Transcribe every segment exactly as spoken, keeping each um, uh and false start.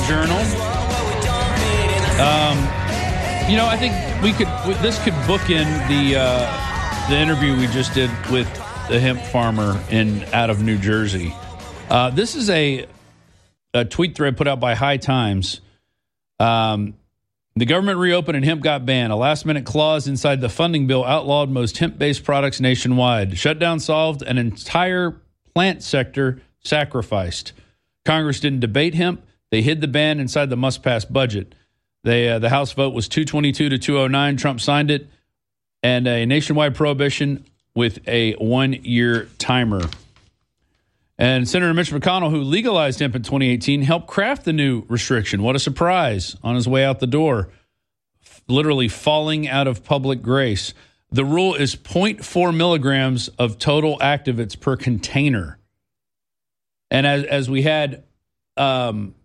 Journal. Um, you know, I think we could. This could bookend the uh, the interview we just did with the hemp farmer in out of New Jersey. Uh, this is a a tweet thread put out by High Times. Um, the government reopened and hemp got banned. A last-minute clause inside the funding bill outlawed most hemp-based products nationwide. Shutdown solved, an entire plant sector sacrificed. Congress didn't debate hemp. They hid the ban inside the must-pass budget. They, uh, the House vote was two twenty-two to two oh nine. Trump signed it, and a nationwide prohibition with a one-year timer. And Senator Mitch McConnell, who legalized hemp in twenty eighteen, helped craft the new restriction. What a surprise on his way out the door, literally falling out of public grace. The rule is zero point four milligrams of total activates per container. And as, as we had um,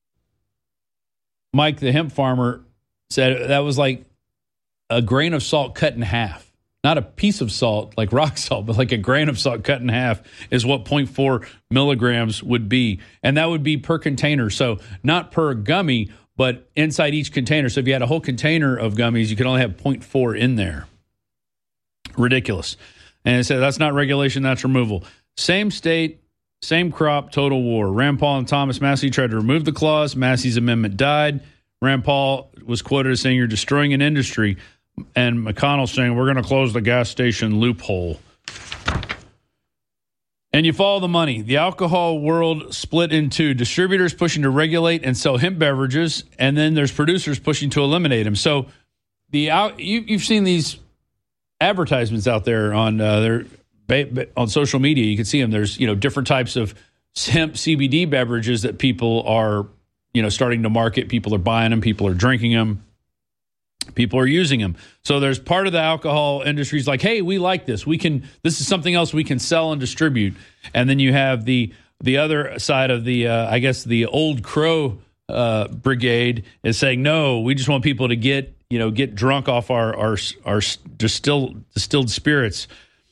Mike, the hemp farmer, said, that was like a grain of salt cut in half. Not a piece of salt like rock salt, but like a grain of salt cut in half is what zero point four milligrams would be. And that would be per container. So not per gummy, but inside each container. So if you had a whole container of gummies, you could only have zero point four in there. Ridiculous. And it said that's not regulation, that's removal. Same state, same crop, total war. Rand Paul and Thomas Massie tried to remove the clause. Massie's amendment died. Rand Paul was quoted as saying, "You're destroying an industry." And McConnell saying, "We're going to close the gas station loophole." And you follow the money. The alcohol world split in two. Distributors pushing to regulate and sell hemp beverages, and then there's producers pushing to eliminate them. So the out, you, you've seen these advertisements out there on uh, their on social media. You can see them. There's you know different types of hemp C B D beverages that people are you know starting to market. People are buying them. People are drinking them. People are using them. So there's part of the alcohol industry is like, hey, we like this. We can. This is something else we can sell and distribute. And then you have the the other side of the, uh, I guess, the old crow uh, brigade is saying, no, we just want people to get you know get drunk off our our our distilled distilled spirits.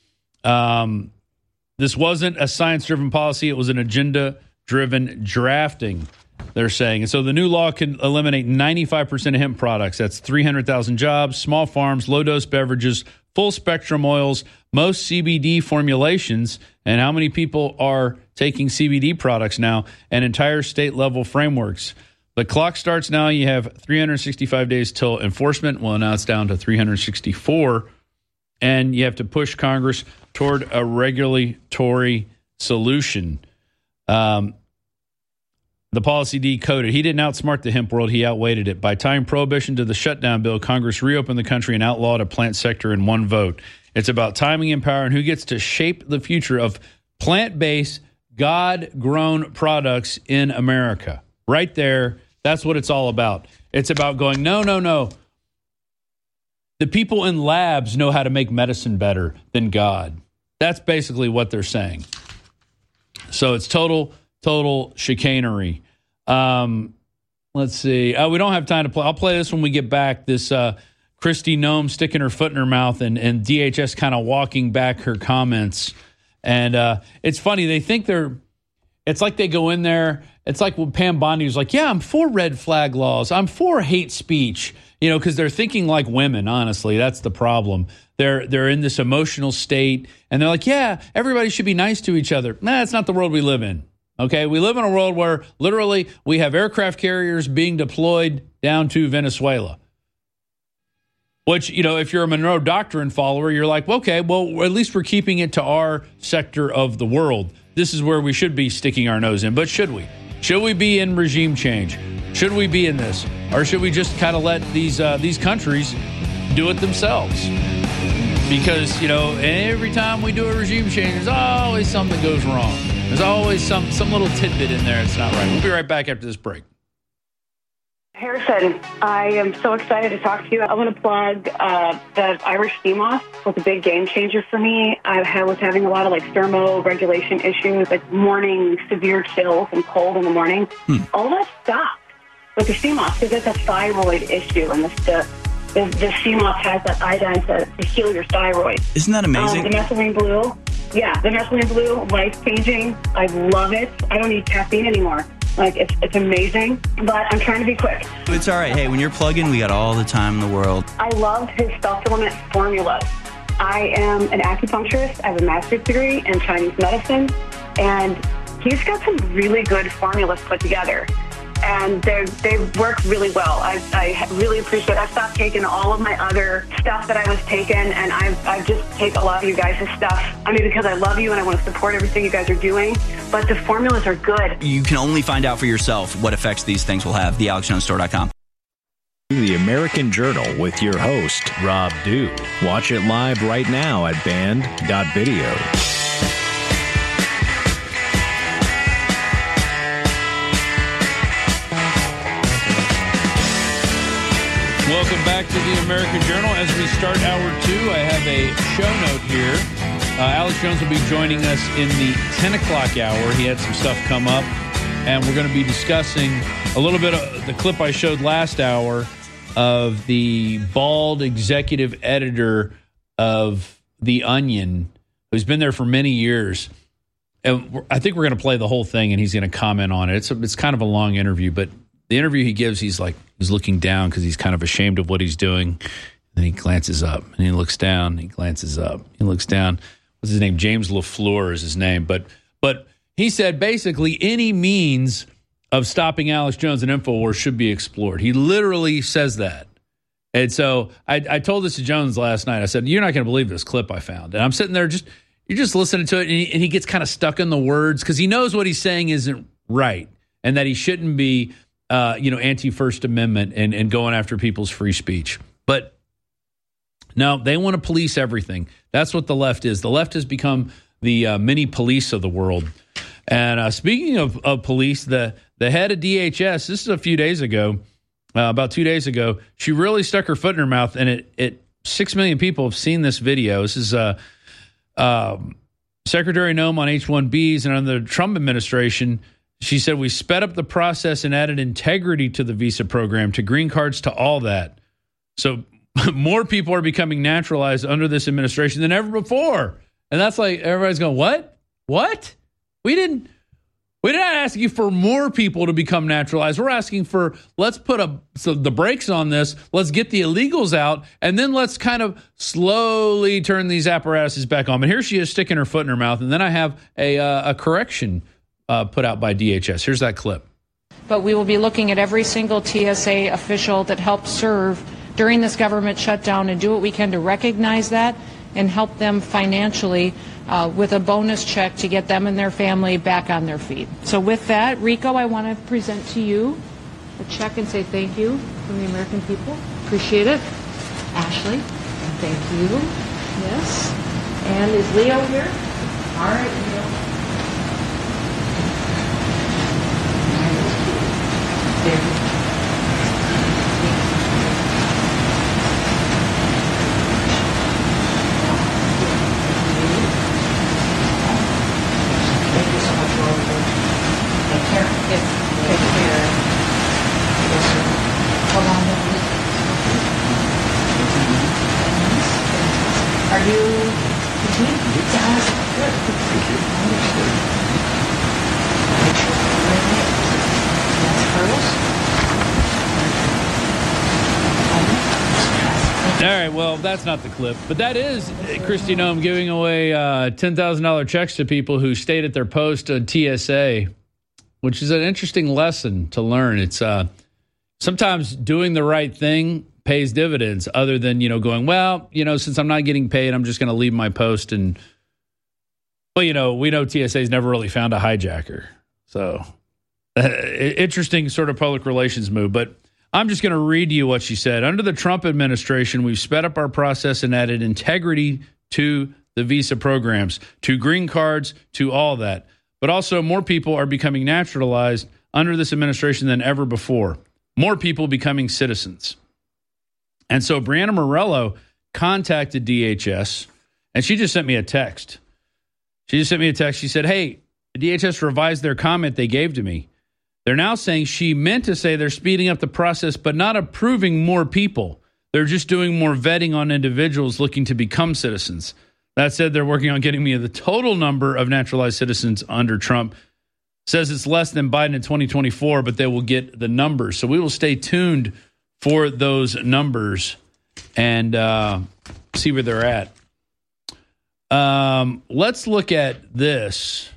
Um, this wasn't a science-driven policy. It was an agenda-driven drafting. They're saying. And so the new law can eliminate ninety-five percent of hemp products. That's three hundred thousand jobs, small farms, low-dose beverages, full-spectrum oils, most C B D formulations, and how many people are taking C B D products now, and entire state-level frameworks. The clock starts now. You have three hundred sixty-five days till enforcement. Well, now it's down to three hundred sixty-four. And you have to push Congress toward a regulatory solution. Um The policy decoded. He didn't outsmart the hemp world. He outweighted it. By tying prohibition to the shutdown bill, Congress reopened the country and outlawed a plant sector in one vote. It's about timing and power and who gets to shape the future of plant-based, God-grown products in America. Right there, that's what it's all about. It's about going, no, no, no. The people in labs know how to make medicine better than God. That's basically what they're saying. So it's total... Total chicanery. Um, let's see. Uh, we don't have time to play. I'll play this when we get back. This uh, Kristi Noem sticking her foot in her mouth and, and D H S kind of walking back her comments. And uh, it's funny. They think they're, it's like they go in there. It's like when Pam Bondi was like, yeah, I'm for red flag laws. I'm for hate speech, you know, because they're thinking like women, honestly. That's the problem. They're, they're in this emotional state. And they're like, yeah, everybody should be nice to each other. Nah, that's not the world we live in. Okay, we live in a world where literally we have aircraft carriers being deployed down to Venezuela. Which, you know, if you're a Monroe Doctrine follower, you're like, okay, well, at least we're keeping it to our sector of the world. This is where we should be sticking our nose in. But should we? Should we be in regime change? Should we be in this? Or should we just kind of let these uh, these countries do it themselves? Because, you know, every time we do a regime change, there's always something that goes wrong. There's always some some little tidbit in there that's not right. We'll be right back after this break. Harrison, I am so excited to talk to you. I want to plug uh, the Irish sea moss was a big game changer for me. I was having a lot of like thermoregulation issues, like morning severe chills and cold in the morning. Hmm. All that stopped with the sea moss because it's a thyroid issue, and the the, the sea moss has that iodine to, to heal your thyroid. Isn't that amazing? Um, the methylene blue. Yeah, the methylene blue, life-changing. I love it. I don't need caffeine anymore. Like, it's, it's amazing, but I'm trying to be quick. It's all right. Hey, when you're plugging, we got all the time in the world. I loved his supplement formulas. I am an acupuncturist. I have a master's degree in Chinese medicine, and he's got some really good formulas put together, and they they work really well. I, I really appreciate it. I've stopped taking all of my other stuff that I was taking, and I've, I've just take a lot of you guys' stuff. I mean, because I love you and I want to support everything you guys are doing, but the formulas are good. You can only find out for yourself what effects these things will have. the alex jones store dot com. The American Journal with your host, Rob Dew. Watch it live right now at band dot video. Welcome back to the American Journal. As we start hour two, I have a show note here. Uh, Alex Jones will be joining us in the ten o'clock hour. He had some stuff come up, and we're going to be discussing a little bit of the clip I showed last hour of the bald executive editor of The Onion, who's been there for many years. And I think we're going to play the whole thing, and he's going to comment on it. It's a, it's kind of a long interview, but the interview he gives, he's like, he's looking down because he's kind of ashamed of what he's doing. Then he glances up, and he looks down. He glances up. He looks down. What's his name? James LaFleur is his name. But but he said basically any means of stopping Alex Jones and InfoWars should be explored. He literally says that. And so I, I told this to Jones last night. I said, you're not going to believe this clip I found. And I'm sitting there just, you're just listening to it, and he, and he gets kind of stuck in the words because he knows what he's saying isn't right and that he shouldn't be, uh, you know, anti-First Amendment and, and going after people's free speech. But no, they want to police everything. That's what the left is. The left has become the uh, mini police of the world. And uh, speaking of, of police, the the head of D H S, this is a few days ago, uh, about two days ago, she really stuck her foot in her mouth, and it, it six million people have seen this video. This is uh, um, Secretary Noem on H one Bs, and under the Trump administration, she said, we sped up the process and added integrity to the visa program, to green cards, to all that. So more people are becoming naturalized under this administration than ever before. And that's like, everybody's going, what? What? We didn't, we didn't ask you for more people to become naturalized. We're asking for, let's put a, so the brakes on this. Let's get the illegals out. And then let's kind of slowly turn these apparatuses back on. But here she is sticking her foot in her mouth. And then I have a, uh, a correction uh, put out by D H S. Here's that clip. But we will be looking at every single T S A official that helped serve during this government shutdown and do what we can to recognize that and help them financially Uh, with a bonus check to get them and their family back on their feet. So with that, Rico, I want to present to you a check and say thank you from the American people. Appreciate it. Ashley, thank you. Yes. And is Leo here? All right, Leo. There you go. Are you continuing? Yes. Good. Thank you. All right, well, that's not the clip, but that is Kristi Noem giving away uh, ten thousand dollars checks to people who stayed at their post at T S A, which is an interesting lesson to learn. It's uh, sometimes doing the right thing pays dividends other than, you know, going, well, you know, since I'm not getting paid, I'm just going to leave my post. And, well, you know, we know T S A's never really found a hijacker. So uh, interesting sort of public relations move. But I'm just going to read you what she said. Under the Trump administration, we've sped up our process and added integrity to the visa programs, to green cards, to all that. But also more people are becoming naturalized under this administration than ever before. More people becoming citizens. And so Brianna Morello contacted D H S, and she just sent me a text. She just sent me a text. She said, hey, D H S revised their comment they gave to me. They're now saying she meant to say they're speeding up the process, but not approving more people. They're just doing more vetting on individuals looking to become citizens. That said, they're working on getting me the total number of naturalized citizens under Trump. Says it's less than Biden in twenty twenty-four, but they will get the numbers. So we will stay tuned for those numbers and uh, see where they're at. Um, let's look at this.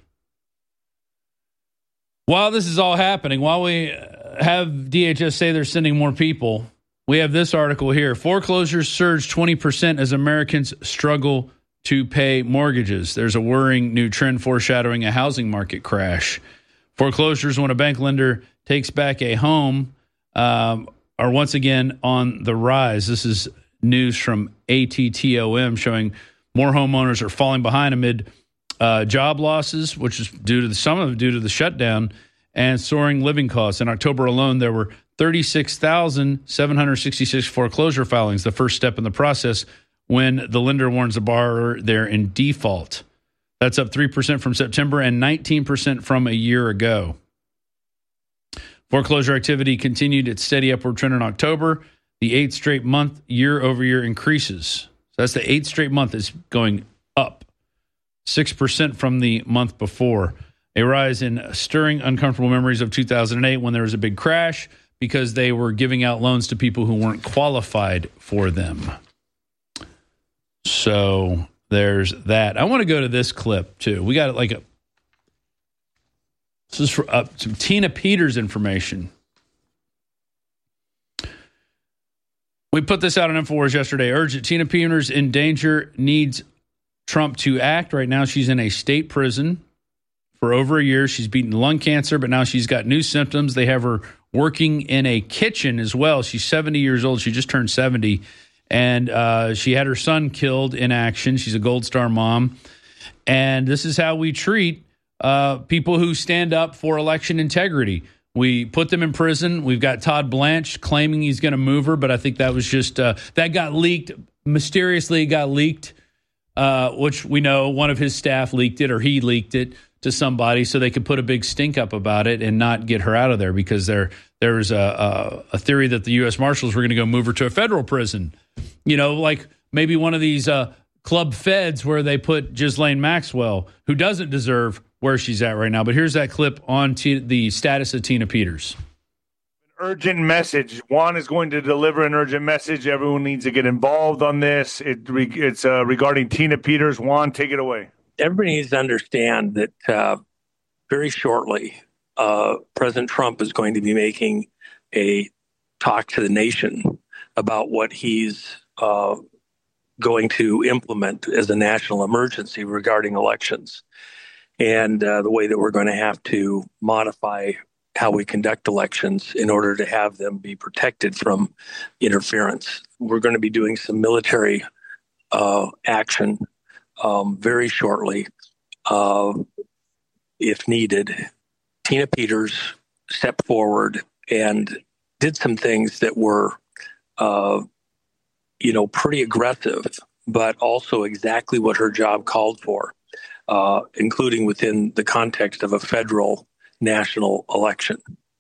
While this is all happening, while we have D H S say they're sending more people, we have this article here. Foreclosures surge twenty percent as Americans struggle to pay mortgages. There's a worrying new trend foreshadowing a housing market crash. Foreclosures when a bank lender takes back a home um, are once again on the rise. This is news from A T T O M showing more homeowners are falling behind amid uh, job losses, which is due to the, some of it due to the shutdown, and soaring living costs. In October alone, there were thirty-six thousand seven hundred sixty-six foreclosure filings, the first step in the process when the lender warns the borrower they're in default. That's up three percent from September and nineteen percent from a year ago. Foreclosure activity continued its steady upward trend in October. The eighth straight month year-over-year increases. So that's the eighth straight month is going up, six percent from the month before. A rise in stirring uncomfortable memories of two thousand eight when there was a big crash because they were giving out loans to people who weren't qualified for them. So there's that. I want to go to this clip, too. We got like a, this is for uh, some Tina Peters information. We put this out on InfoWars yesterday. Urgent. Tina Peters in danger, needs Trump to act. Right now, she's in a state prison for over a year. She's beaten lung cancer, but now she's got new symptoms. They have her working in a kitchen as well. She's seventy years old. She just turned seventy. And uh, she had her son killed in action. She's a Gold Star mom. And this is how we treat uh, people who stand up for election integrity. We put them in prison. We've got Todd Blanche claiming he's going to move her, but I think that was just, uh, that got leaked. Mysteriously got leaked, uh, which we know one of his staff leaked it or he leaked it to somebody so they could put a big stink up about it and not get her out of there because there there was a, a, a theory that the U S Marshals were going to go move her to a federal prison. You know, like maybe one of these uh, club feds where they put Ghislaine Maxwell, who doesn't deserve where she's at right now. But here's that clip on T- the status of Tina Peters. An urgent message. Juan is going to deliver an urgent message. Everyone needs to get involved on this. It, it's uh, regarding Tina Peters. Juan, take it away. Everybody needs to understand that uh, very shortly, uh, President Trump is going to be making a talk to the nation about what he's uh, going to implement as a national emergency regarding elections and uh, the way that we're going to have to modify how we conduct elections in order to have them be protected from interference. We're going to be doing some military uh, action Um, very shortly, uh, if needed. Tina Peters stepped forward and did some things that were, uh, you know, pretty aggressive, but also exactly what her job called for, uh, including within the context of a federal national election.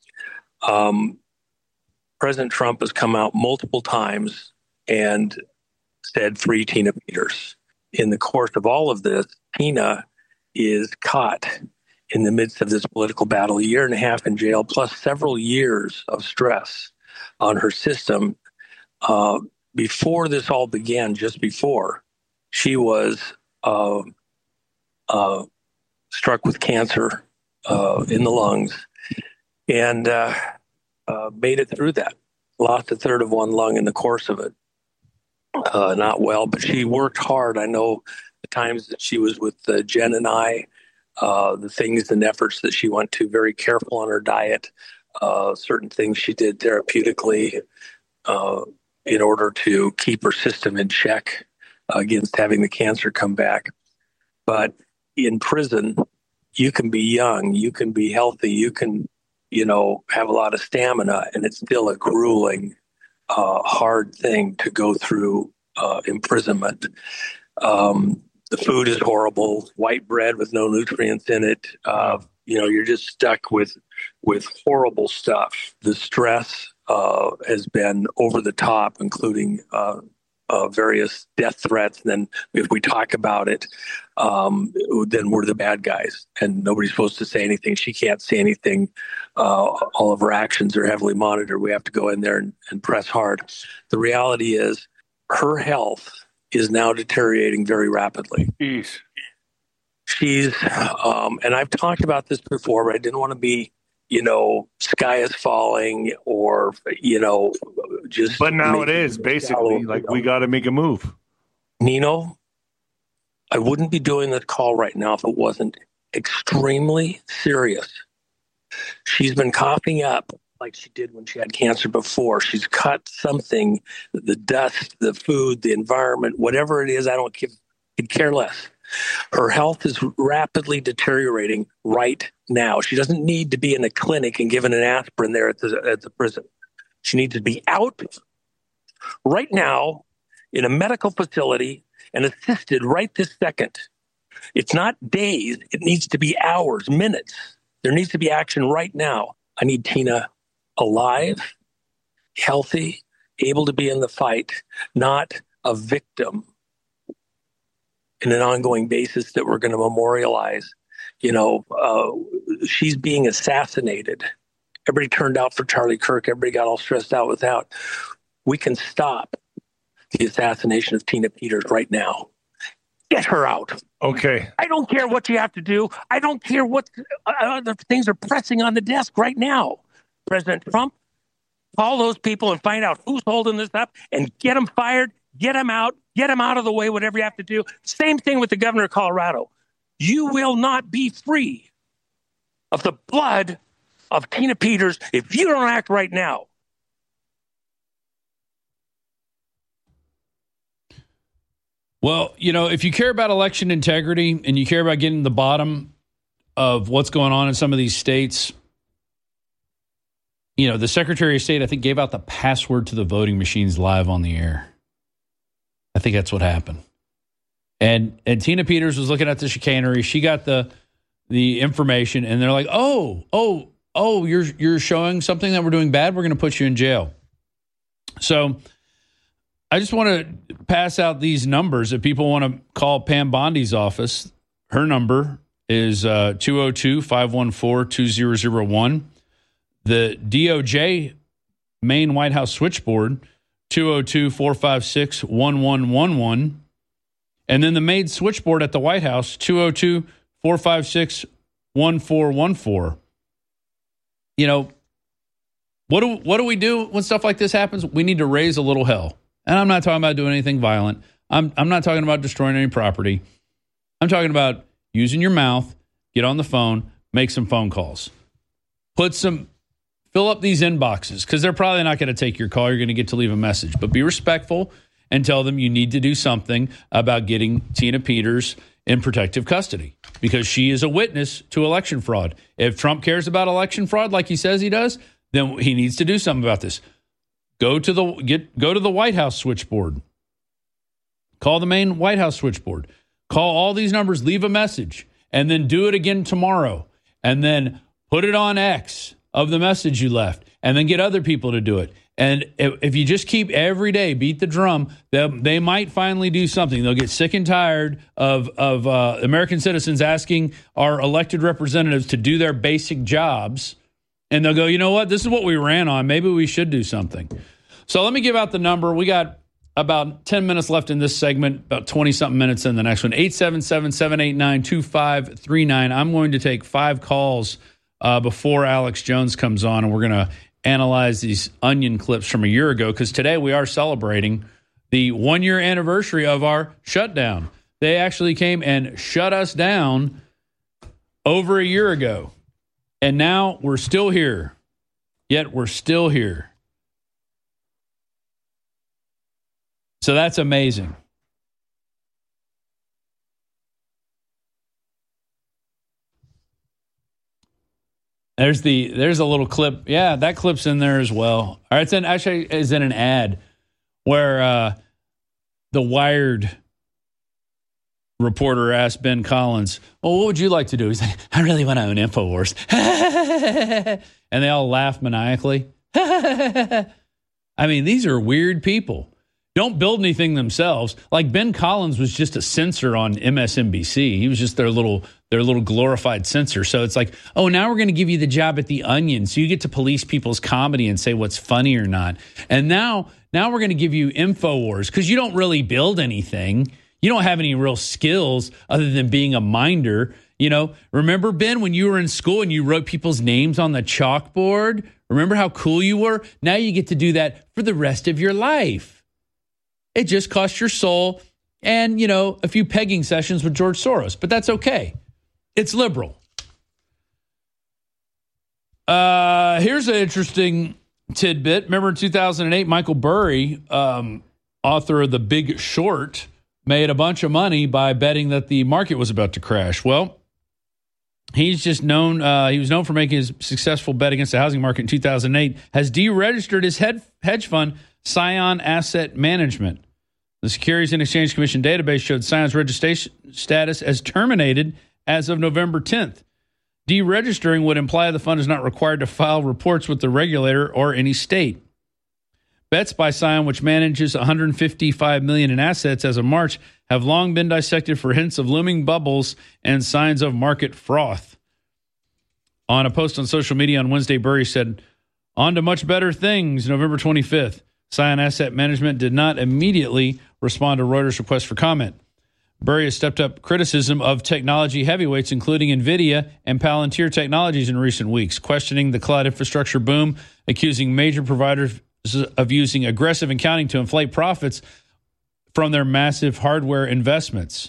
Um, President Trump has come out multiple times and said, "Free Tina Peters." In the course of all of this, Tina is caught in the midst of this political battle, a year and a half in jail, plus several years of stress on her system. Uh, before this all began, just before, she was uh, uh, struck with cancer uh, in the lungs and uh, uh, made it through that. Lost a third of one lung in the course of it. Uh, not well, but she worked hard. I know the times that she was with uh, Jen and I, uh, the things and efforts that she went to, very careful on her diet, uh, certain things she did therapeutically uh, in order to keep her system in check uh, against having the cancer come back. But in prison, you can be young, you can be healthy, you can, you know, have a lot of stamina, and it's still a grueling Uh, hard thing to go through uh, imprisonment. Um, the food is horrible, white bread with no nutrients in it. Uh, you know, you're just stuck with with horrible stuff. The stress uh, has been over the top, including uh, uh, various death threats. And then if we talk about it, um, then we're the bad guys and nobody's supposed to say anything. She can't say anything. Uh, all of her actions are heavily monitored. We have to go in there and, and press hard. The reality is her health is now deteriorating very rapidly. Jeez. She's, um, and I've talked about this before, but I didn't want to be, you know, sky is falling or, you know, just. But now it is basically like we got to make a move. Nino, I wouldn't be doing this call right now if it wasn't extremely serious. She's been coughing up like she did when she had cancer before. She's cut something, the dust, the food, the environment, whatever it is, I don't give, could care less. Her health is rapidly deteriorating right now. She doesn't need to be in a clinic and given an aspirin there at the, at the prison. She needs to be out right now in a medical facility and assisted right this second. It's not days. It needs to be hours, minutes. There needs to be action right now. I need Tina alive, healthy, able to be in the fight, not a victim in an ongoing basis that we're going to memorialize. You know, uh, she's being assassinated. Everybody turned out for Charlie Kirk. Everybody got all stressed out without. We can stop the assassination of Tina Peters right now. Get her out. Okay. I don't care what you have to do. I don't care what other things are pressing on the desk right now. President Trump, call those people and find out who's holding this up and get them fired, get them out, get them out of the way, whatever you have to do. Same thing with the governor of Colorado. You will not be free of the blood of Tina Peters if you don't act right now. Well, you know, if you care about election integrity and you care about getting to the bottom of what's going on in some of these states, you know, the Secretary of State, I think, gave out the password to the voting machines live on the air. I think that's what happened. And and Tina Peters was looking at the chicanery. She got the the information, and they're like, oh, oh, oh, you're you're showing something that we're doing bad. We're going to put you in jail. So I just want to pass out these numbers. If people want to call Pam Bondi's office, her number is uh, two oh two, five one four, two oh oh one. The D O J main White House switchboard, two oh two, four five six, one one one one. And then the main switchboard at the White House, two oh two, four five six, one four one four. You know, what do, what do we do when stuff like this happens? We need to raise a little hell. And I'm not talking about doing anything violent. I'm I'm not talking about destroying any property. I'm talking about using your mouth, get on the phone, make some phone calls. Put some, fill up these inboxes because they're probably not going to take your call. You're going to get to leave a message. But be respectful and tell them you need to do something about getting Tina Peters in protective custody because she is a witness to election fraud. If Trump cares about election fraud like he says he does, then he needs to do something about this. Go to the get go to the White House switchboard. Call the main White House switchboard. Call all these numbers, leave a message, and then do it again tomorrow. And then put it on X of the message you left, and then get other people to do it. And if, if you just keep every day, beat the drum, they, they might finally do something. They'll get sick and tired of, of uh, American citizens asking our elected representatives to do their basic jobs. And they'll go, you know what? This is what we ran on. Maybe we should do something. So let me give out the number. We got about ten minutes left in this segment, about twenty-something minutes in the next one. eight seven seven, seven eight nine, two five three nine. I'm going to take five calls uh, before Alex Jones comes on, and we're going to analyze these onion clips from a year ago because today we are celebrating the one-year anniversary of our shutdown. They actually came and shut us down over a year ago. And now we're still here, yet we're still here. So that's amazing. There's the there's a little clip. Yeah, that clip's in there as well. All right, it's in, actually is in an ad where uh, the Wired reporter asked Ben Collins, well, what would you like to do? He's like, I really want to own InfoWars. And they all laugh maniacally. I mean, these are weird people. don't build anything themselves. Like Ben Collins was just a censor on M S N B C. He was just their little their little glorified censor. So it's like, oh, now we're going to give you the job at The Onion, so you get to police people's comedy and say what's funny or not. And now now we're going to give you InfoWars because you don't really build anything. You don't have any real skills other than being a minder. You know, remember, Ben, when you were in school and you wrote people's names on the chalkboard? Remember how cool you were? Now you get to do that for the rest of your life. It just cost your soul and, you know, a few pegging sessions with George Soros. But that's okay. It's liberal. Uh, here's an interesting tidbit. Remember in two thousand eight, Michael Burry, um, author of The Big Short, made a bunch of money by betting that the market was about to crash. Well, he's just known, uh, he was known for making his successful bet against the housing market in two thousand eight, has deregistered his head, hedge fund, Scion Asset Management. The Securities and Exchange Commission database showed Scion's registration status as terminated as of November tenth. Deregistering would imply the fund is not required to file reports with the regulator or any state. Bets by Scion, which manages one hundred fifty-five million dollars in assets as of March, have long been dissected for hints of looming bubbles and signs of market froth. On a post on social media on Wednesday, Burry said, "On to much better things," November twenty-fifth. Scion Asset Management did not immediately respond to Reuters' request for comment. Burry has stepped up criticism of technology heavyweights, including NVIDIA and Palantir Technologies in recent weeks, questioning the cloud infrastructure boom, accusing major providers of using aggressive accounting to inflate profits from their massive hardware investments.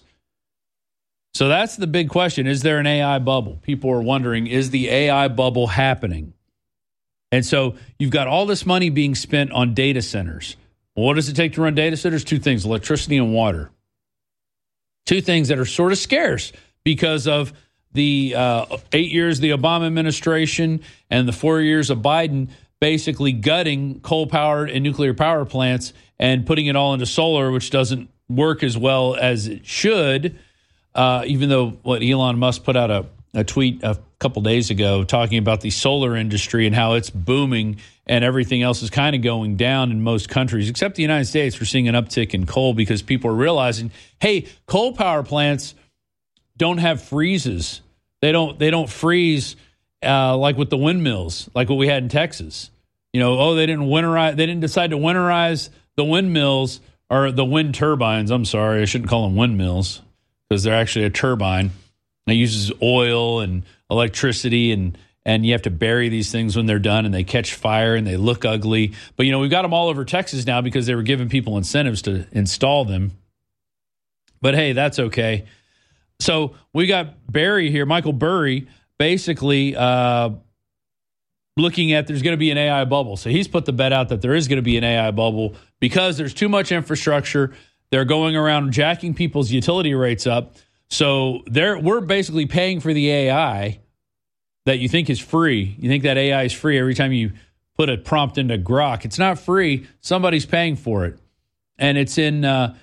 So that's the big question. Is there an A I bubble? People are wondering, is the A I bubble happening? And so you've got all this money being spent on data centers. Well, what does it take to run data centers? Two things, electricity and water. Two things that are sort of scarce because of the uh, eight years of the Obama administration and the four years of Biden basically gutting coal-powered and nuclear power plants and putting it all into solar, which doesn't work as well as it should, uh, even though what Elon Musk put out a, a tweet a couple days ago talking about the solar industry and how it's booming and everything else is kind of going down in most countries, except the United States. We're seeing an uptick in coal because people are realizing, hey, coal power plants don't have freezes. They don't, they don't freeze uh, like with the windmills, like what we had in Texas. You know, oh, they didn't winterize. They didn't decide to winterize the windmills or the wind turbines. I'm sorry, I shouldn't call them windmills because they're actually a turbine. It uses oil and electricity, and and you have to bury these things when they're done, and they catch fire and they look ugly. But you know, we've got them all over Texas now because they were giving people incentives to install them. But hey, that's okay. So we got Barry here, Michael Burry, basically. Uh, looking at there's going to be an A I bubble. So he's put the bet out that there is going to be an A I bubble because there's too much infrastructure. They're going around jacking people's utility rates up. So they're, we're basically paying for the A I that you think is free. You think that A I is free every time you put a prompt into Grok. It's not free. Somebody's paying for it. And it's in... Uh,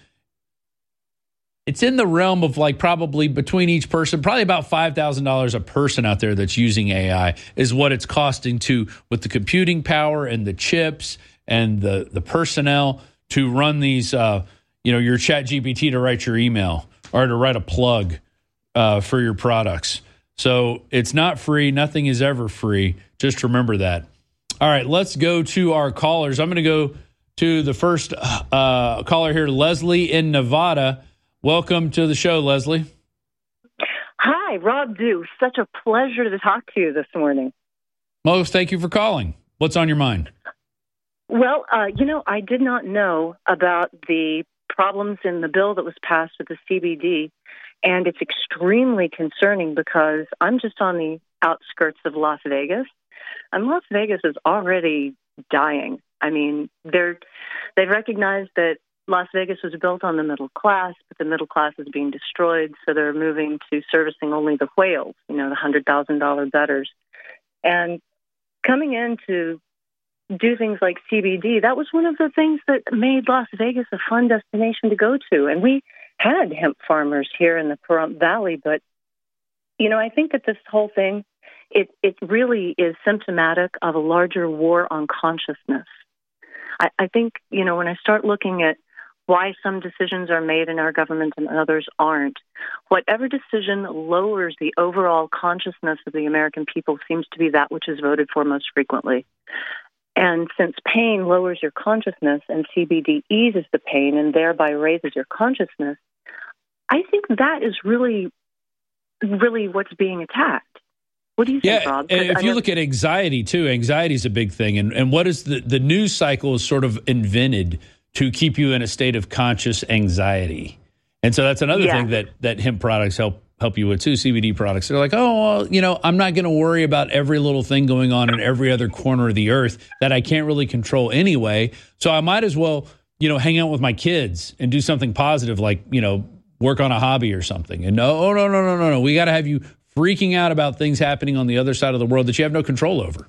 It's in the realm of like probably between each person, probably about five thousand dollars a person out there that's using A I is what it's costing to with the computing power and the chips and the, the personnel to run these, uh, you know, your Chat G P T to write your email or to write a plug uh, for your products. So it's not free. Nothing is ever free. Just remember that. All right, let's go to our callers. I'm going to go to the first uh, caller here, Leslie in Nevada. Welcome to the show, Leslie. Hi, Rob Dew. Such a pleasure to talk to you this morning. Mo, thank you for calling. What's on your mind? Well, uh, you know, I did not know about the problems in the bill that was passed with the C B D, and it's extremely concerning because I'm just on the outskirts of Las Vegas, and Las Vegas is already dying. I mean, they're they've recognized that Las Vegas was built on the middle class, but the middle class is being destroyed, so they're moving to servicing only the whales, you know, the one hundred thousand dollars bettors. And coming in to do things like C B D, that was one of the things that made Las Vegas a fun destination to go to. And we had hemp farmers here in the Pahrump Valley, but, you know, I think that this whole thing, it, it really is symptomatic of a larger war on consciousness. I, I think, you know, when I start looking at why some decisions are made in our government and others aren't. Whatever decision lowers the overall consciousness of the American people seems to be that which is voted for most frequently. And since pain lowers your consciousness and C B D eases the pain and thereby raises your consciousness, I think that is really, really what's being attacked. What do you think, yeah, Rob? And if I you know- look at anxiety, too, anxiety is a big thing. And, and what is the, the news cycle is sort of invented to keep you in a state of conscious anxiety. And so that's another yeah. thing that, that hemp products help help you with, too, C B D products. They're like, oh, well, you know, I'm not going to worry about every little thing going on in every other corner of the earth that I can't really control anyway. So I might as well, you know, hang out with my kids and do something positive like, you know, work on a hobby or something. And no, oh, no, no, no, no, no. We got to have you freaking out about things happening on the other side of the world that you have no control over.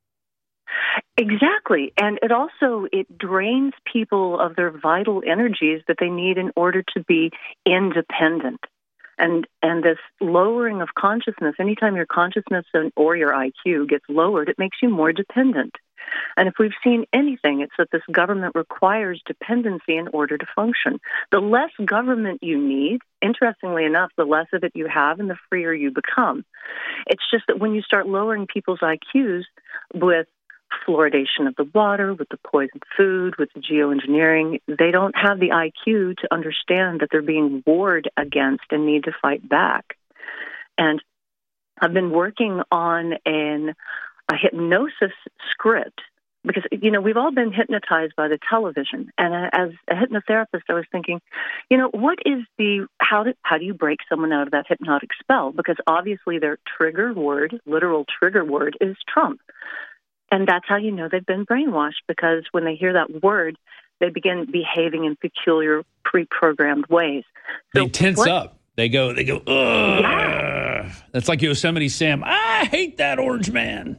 Exactly. And it also, it drains people of their vital energies that they need in order to be independent. And and this lowering of consciousness, anytime your consciousness or your I Q gets lowered, it makes you more dependent. And if we've seen anything, it's that this government requires dependency in order to function. The less government you need, interestingly enough, the less of it you have and the freer you become. It's just that when you start lowering people's I Qs with fluoridation of the water, with the poisoned food, with the geoengineering, they don't have the I Q to understand that they're being warred against and need to fight back. And I've been working on an, a hypnosis script because, you know, we've all been hypnotized by the television. And as a hypnotherapist, I was thinking, you know, what is the, how do, how do you break someone out of that hypnotic spell? Because obviously their trigger word, literal trigger word, is Trump. And that's how you know they've been brainwashed, because when they hear that word, they begin behaving in peculiar pre-programmed ways. So they tense what, up. They go, they go, ugh. Yeah. That's like Yosemite Sam. I hate that orange man.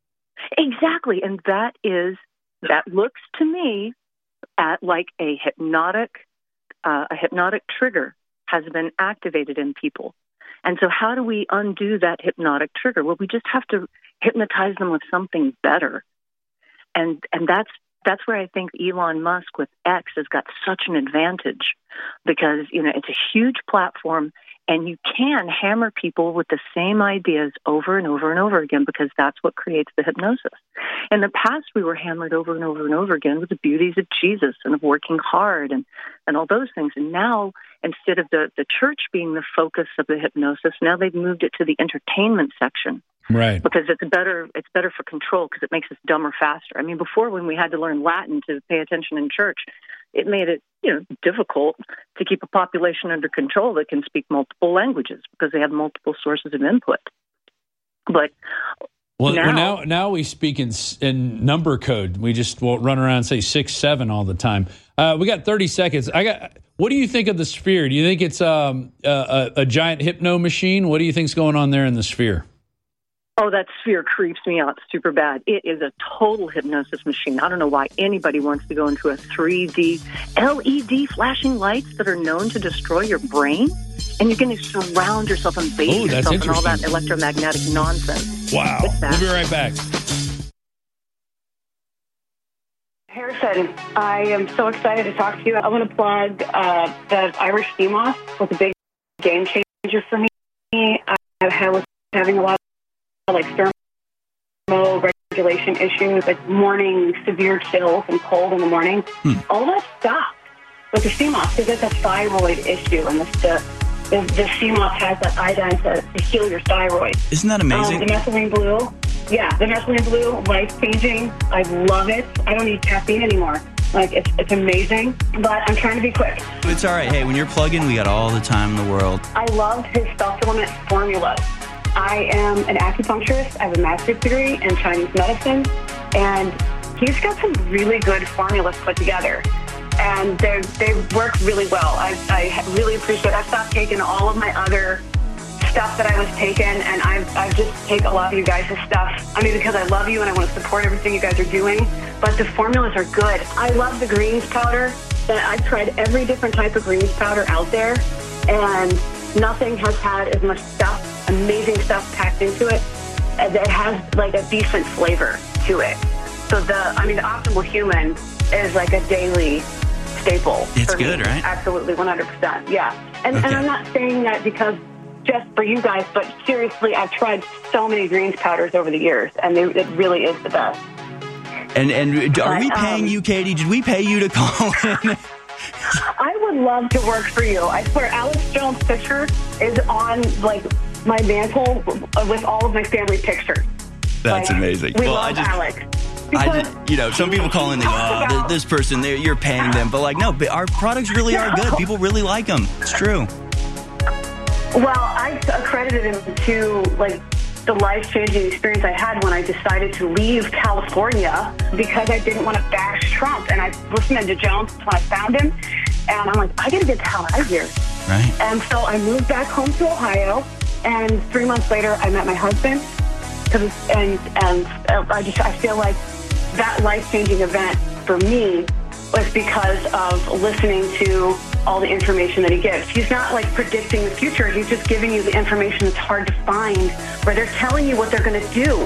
Exactly. And that is, that looks to me at like a hypnotic, uh, a hypnotic trigger has been activated in people. And so how do we undo that hypnotic trigger? Well, we just have to hypnotize them with something better. And and that's that's where I think Elon Musk with X has got such an advantage, because, you know, it's a huge platform and you can hammer people with the same ideas over and over and over again, because that's what creates the hypnosis. In the past, we were hammered over and over and over again with the beauties of Jesus and of working hard and, and all those things. And now, instead of the, the church being the focus of the hypnosis, now they've moved it to the entertainment section. Right. Because it's better it's better for control, because it makes us dumber faster. I mean, before, when we had to learn Latin to pay attention in church, it made it, you know, difficult to keep a population under control that can speak multiple languages, because they have multiple sources of input. But well, now, well, now, now we speak in in number code. We just won't run around and say six, seven all the time. Uh, we got thirty seconds. I got. What do you think of the Sphere? Do you think it's um, a, a, a giant hypno machine? What do you think's going on there in the Sphere? Oh, that Sphere creeps me out super bad. It is a total hypnosis machine. I don't know why anybody wants to go into a three D L E D flashing lights that are known to destroy your brain, and you're going to surround yourself and bathe oh, yourself in all that interesting. electromagnetic nonsense. Wow. We'll be right back. Harrison, I am so excited to talk to you. I want to plug uh, the Irish sea moth was a big game changer for me. I was having a lot of like thermo-regulation issues, like morning severe chills and cold in the morning. Hmm. All that stopped with the sea moth, because it's a thyroid issue, and the, the, the sea moth has that iodine to, to heal your thyroid. Isn't that amazing? Um, the methylene blue. Yeah, the methylene blue, life-changing. I love it. I don't need caffeine anymore. Like, it's it's amazing, but I'm trying to be quick. It's all right. Hey, when you're plugging, we got all the time in the world. I love his supplement formula. I am an acupuncturist. I have a master's degree in Chinese medicine, and he's got some really good formulas put together, and they they work really well. I, I really appreciate it. I've stopped taking all of my other stuff that I was taking, and I've, I've just take a lot of you guys' stuff. I mean, because I love you and I want to support everything you guys are doing, but the formulas are good. I love the greens powder. I've tried every different type of greens powder out there, and nothing has had as much stuff, amazing stuff packed into it, that has like a decent flavor to it. So the, I mean, the Optimal Human is like a daily staple. It's for me. good, right? Absolutely, one hundred percent. Yeah. And, Okay. and I'm not saying that because just for you guys, but seriously, I've tried so many greens powders over the years, and they, it really is the best. And and are But, we paying um, you, Katie? Did we pay you to call in? I would love to work for you. I swear, Alex Jones' picture is on, like, my mantle with all of my family pictures. That's Like, amazing. We Well, love I just- Alex. I Because just, you know, some people call in, they go, oh, th- this person, they're- you're paying them. But, like, no, but our products really are good. People really like them. It's true. Well, I accredited him to, like, the life-changing experience I had when I decided to leave California because I didn't want to bash Trump. And I listened to Jones when I found him, and I'm like, I got to get the hell out of here. Right. And so I moved back home to Ohio, and three months later, I met my husband. Cause, and and I just I feel like that life-changing event for me was because of listening to all the information that he gives. He's not like predicting the future. He's just giving you the information that's hard to find, where they're telling you what they're going to do.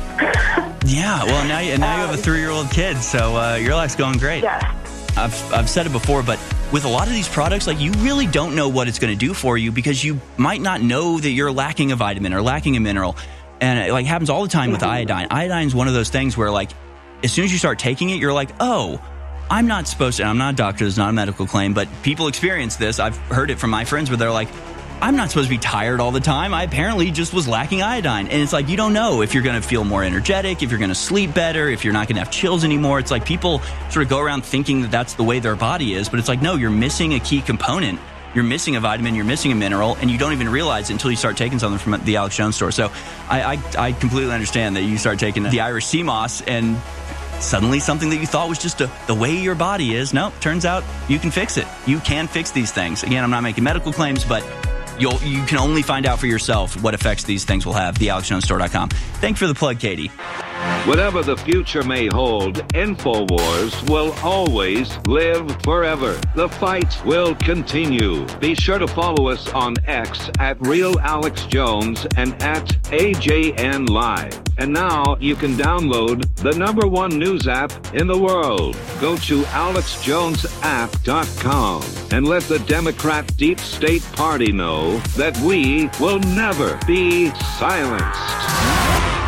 Yeah, well, now, you, now you have a three-year-old kid, so uh, your life's going great. Yes. I've, I've said it before, but with a lot of these products, like, you really don't know what it's going to do for you because you might not know that you're lacking a vitamin or lacking a mineral. And it, like, happens all the time with iodine. Iodine is one of those things where, like, as soon as you start taking it, you're like, oh, I'm not supposed to, and I'm not a doctor, it's not a medical claim, but people experience this. I've heard it from my friends where they're like, I'm not supposed to be tired all the time. I apparently just was lacking iodine. And it's like, you don't know if you're going to feel more energetic, if you're going to sleep better, if you're not going to have chills anymore. It's like people sort of go around thinking that that's the way their body is, but it's like, no, you're missing a key component. You're missing a vitamin, you're missing a mineral, and you don't even realize it until you start taking something from the Alex Jones store. So I, I, I completely understand that you start taking the Irish sea moss and suddenly something that you thought was just a, the way your body is, no, turns out you can fix it. You can fix these things. Again, I'm not making medical claims, but you'll, you can only find out for yourself what effects these things will have. the alex jones store dot com. Thanks for the plug, Katie. Whatever the future may hold, InfoWars will always live forever. The fight will continue. Be sure to follow us on X at Real Alex Jones and at A J N Live. And now you can download the number one news app in the world. Go to alex jones app dot com and let the Democrat Deep State Party know that we will never be silenced.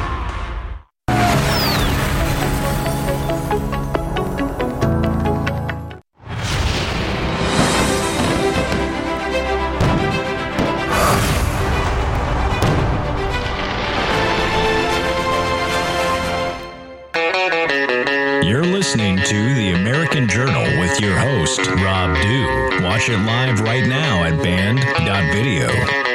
You're listening to The American Journal with your host, Rob Dew. Watch it live right now at band dot video.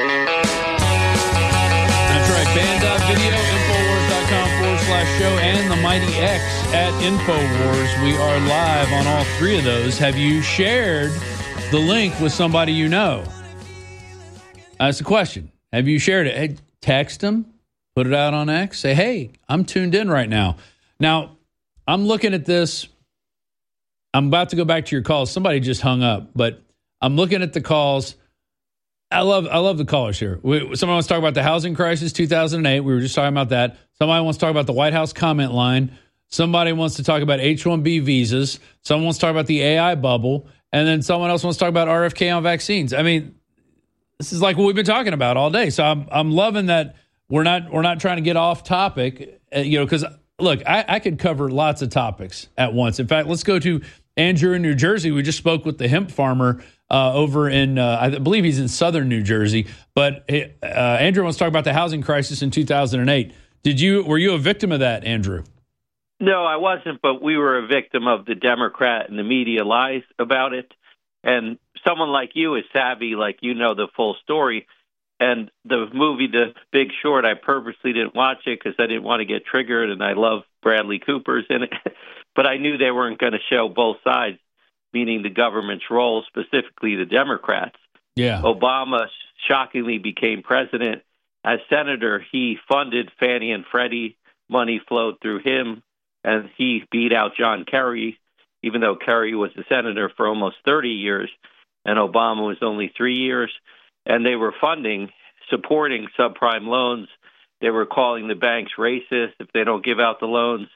That's right, band dot video, infowars dot com forward slash show, and the Mighty X at InfoWars. We are live on all three of those. Have you shared the link with somebody you know? That's the question. Have you shared it? Hey, text them, put it out on X, say, hey, I'm tuned in right now. Now, I'm looking at this. I'm about to go back to your calls. Somebody just hung up, but I'm looking at the calls. I love I love the callers here. We, someone wants to talk about the housing crisis, two thousand eight. We were just talking about that. Somebody wants to talk about the White House comment line. Somebody wants to talk about H one B visas. Someone wants to talk about the A I bubble. And then someone else wants to talk about R F K on vaccines. I mean, this is like what we've been talking about all day. So I'm I'm loving that we're not we're not trying to get off topic, uh, you know, because look, I, I could cover lots of topics at once. In fact, let's go to Andrew in New Jersey. We just spoke with the hemp farmer uh, over in, uh, I believe he's in southern New Jersey. But uh, Andrew wants to talk about the housing crisis in two thousand eight. Did you were you a victim of that, Andrew? No, I wasn't, but we were a victim of the Democrat and the media lies about it. And someone like you is savvy, like you know the full story. And the movie The Big Short, I purposely didn't watch it because I didn't want to get triggered, and I love Bradley Cooper's in it. But I knew they weren't going to show both sides, meaning the government's role, specifically the Democrats. Yeah. Obama shockingly became president. As senator, he funded Fannie and Freddie. Money flowed through him, and he beat out John Kerry, even though Kerry was the senator for almost thirty years, and Obama was only three years. And they were funding, supporting subprime loans. They were calling the banks racist if they don't give out the loans.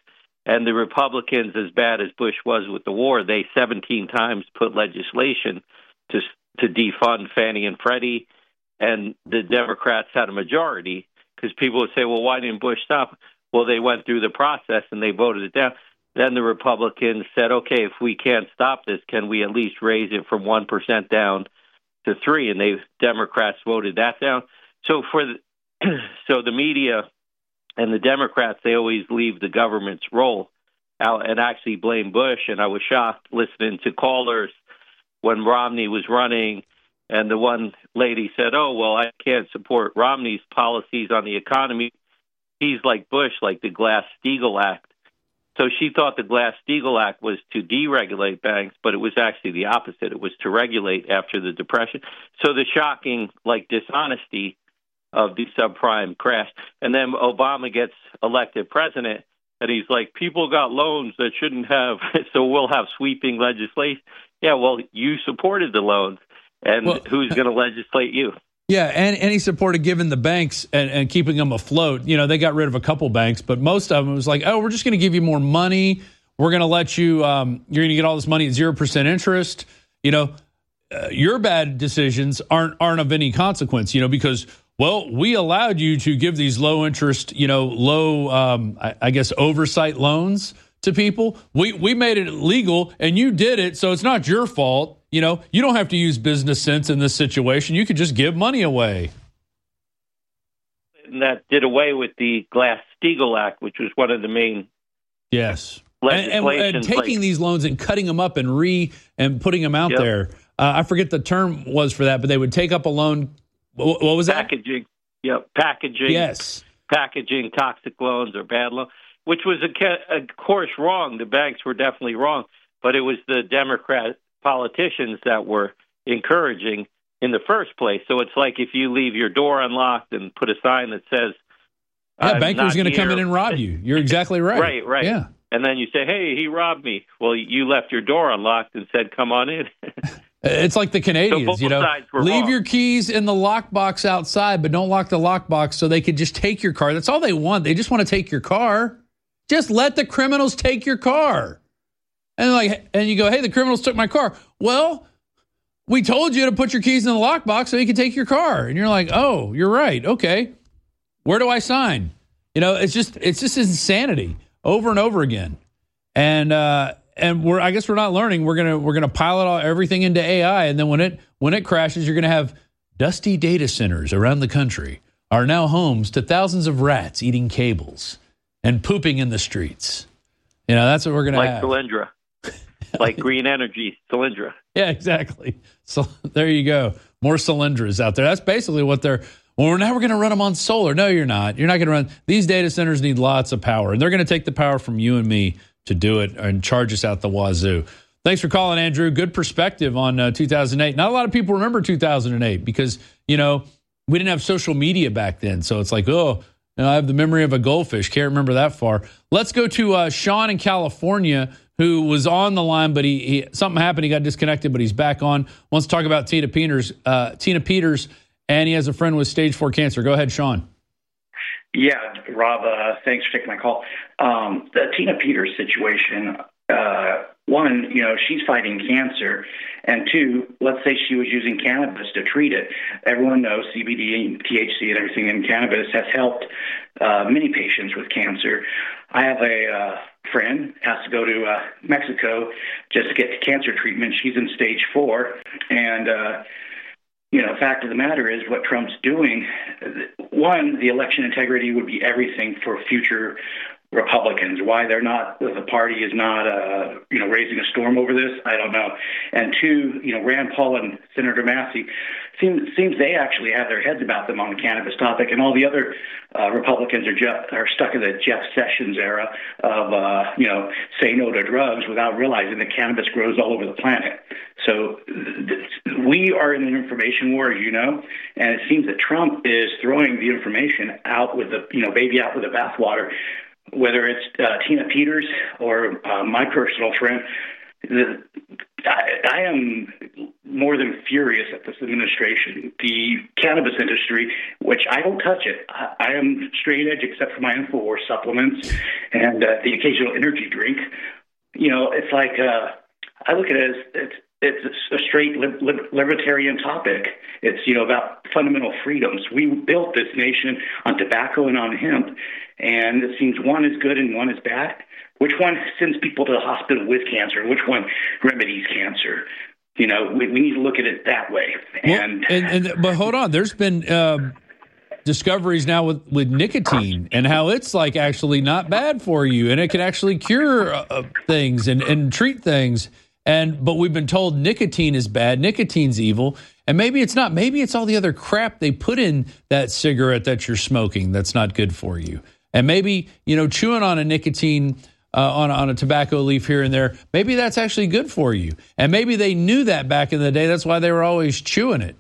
And the Republicans, as bad as Bush was with the war, they seventeen times put legislation to to defund Fannie and Freddie, and the Democrats had a majority because people would say, well, why didn't Bush stop? Well, they went through the process and they voted it down. Then the Republicans said, okay, if we can't stop this, can we at least raise it from one percent down to three? And they Democrats voted that down. So for the, so the media and the Democrats, they always leave the government's role out and actually blame Bush. And I was shocked listening to callers when Romney was running, and the one lady said, oh, well, I can't support Romney's policies on the economy. He's like Bush, like the Glass-Steagall Act. So she thought the Glass-Steagall Act was to deregulate banks, but it was actually the opposite. It was to regulate after the Depression. So the shocking, like, dishonesty of the subprime crash. And then Obama gets elected president, and he's like, people got loans that shouldn't have, so we'll have sweeping legislation. Yeah, well, you supported the loans, and well, who's going to legislate you? Yeah, and, and he supported giving the banks and, and keeping them afloat. You know, they got rid of a couple banks, but most of them was like, oh, we're just going to give you more money. We're going to let you, um, you're going to get all this money at zero percent interest. You know, uh, your bad decisions aren't aren't of any consequence, you know, because, well, we allowed you to give these low interest, you know, low, um, I, I guess, oversight loans to people. We we made it legal and you did it, so it's not your fault. You know, you don't have to use business sense in this situation. You could just give money away. And that did away with the Glass-Steagall Act, which was one of the main yes, and, and, and taking like, these loans and cutting them up and re and putting them out yep. there. Uh, I forget the term was for that, but they would take up a loan. What, what was that? Packaging. Yep, packaging. Yes, packaging toxic loans or bad loans, which was a, of course wrong. The banks were definitely wrong, but it was the Democrat politicians that were encouraging in the first place. So it's like if you leave your door unlocked and put a sign that says, yeah, banker's going to come in and rob you. You're exactly right. Right, right. Yeah. And then you say, hey, he robbed me. Well, you left your door unlocked and said, come on in. It's like the Canadians, so you know, leave wrong. your keys in the lockbox outside, but don't lock the lockbox so they could just take your car. That's all they want. They just want to take your car. Just let the criminals take your car. And like, and you go, hey, the criminals took my car. Well, we told you to put your keys in the lockbox so you can take your car. And you're like, oh, you're right. Okay. Where do I sign? You know, it's just, it's just insanity over and over again. And, uh, and we're, I guess we're not learning. We're going to, we're going to pilot all, everything into A I. And then when it, when it crashes, you're going to have dusty data centers around the country are now homes to thousands of rats eating cables and pooping in the streets. You know, that's what we're going to like have. Like Solyndra. Like green energy, Solyndra. Yeah, exactly. So there you go. More Solyndras out there. That's basically what they're, well, now we're going to run them on solar. No, you're not. You're not going to run. These data centers need lots of power, and they're going to take the power from you and me to do it and charge us out the wazoo. Thanks for calling, Andrew. Good perspective on uh, two thousand eight. Not a lot of people remember two thousand eight because, you know, we didn't have social media back then. So it's like, oh, you know, I have the memory of a goldfish. Can't remember that far. Let's go to uh, Sean in California, who was on the line, but he, he something happened. He got disconnected, but he's back on. Wants to talk about Tina Peters, uh, Tina Peters, and he has a friend with stage four cancer. Go ahead, Sean. Yeah, Rob, uh, thanks for taking my call. Um, the Tina Peters situation, uh, one, you know, she's fighting cancer, and two, let's say she was using cannabis to treat it. Everyone knows C B D and T H C and everything in cannabis has helped uh, many patients with cancer. I have a uh, friend has to go to uh, Mexico just to get cancer treatment. She's in stage four, and uh, you know, fact of the matter is what Trump's doing. One, the election integrity would be everything for future Republicans. Why they're not, the party is not, uh, you know, raising a storm over this, I don't know. And two, you know, Rand Paul and Senator Massey, seems seems they actually have their heads about them on the cannabis topic, and all the other uh, Republicans are Jeff, are stuck in the Jeff Sessions era of, uh, you know, say no to drugs without realizing that cannabis grows all over the planet. So th- we are in an information war, as you know, and it seems that Trump is throwing the information out with the, you know, baby out with the bathwater. Whether it's uh, Tina Peters or uh, my personal friend, the, I, I am more than furious at this administration. The cannabis industry, which I don't touch it. I, I am straight edge except for my InfoWars supplements and uh, the occasional energy drink. You know, it's like uh, I look at it as it's it's a straight li- li- libertarian topic. It's, you know, about fundamental freedoms. We built this nation on tobacco and on hemp, and it seems one is good and one is bad. Which one sends people to the hospital with cancer, and which one remedies cancer? You know, we, we need to look at it that way. And, well, and, and but hold on, there's been uh, discoveries now with, with nicotine and how it's like actually not bad for you, and it can actually cure uh, things and, and treat things. And but we've been told nicotine is bad, nicotine's evil, and maybe it's not. Maybe it's all the other crap they put in that cigarette that you're smoking that's not good for you. And maybe, you know, chewing on a nicotine uh, on on a tobacco leaf here and there, maybe that's actually good for you. And maybe they knew that back in the day. That's why they were always chewing it.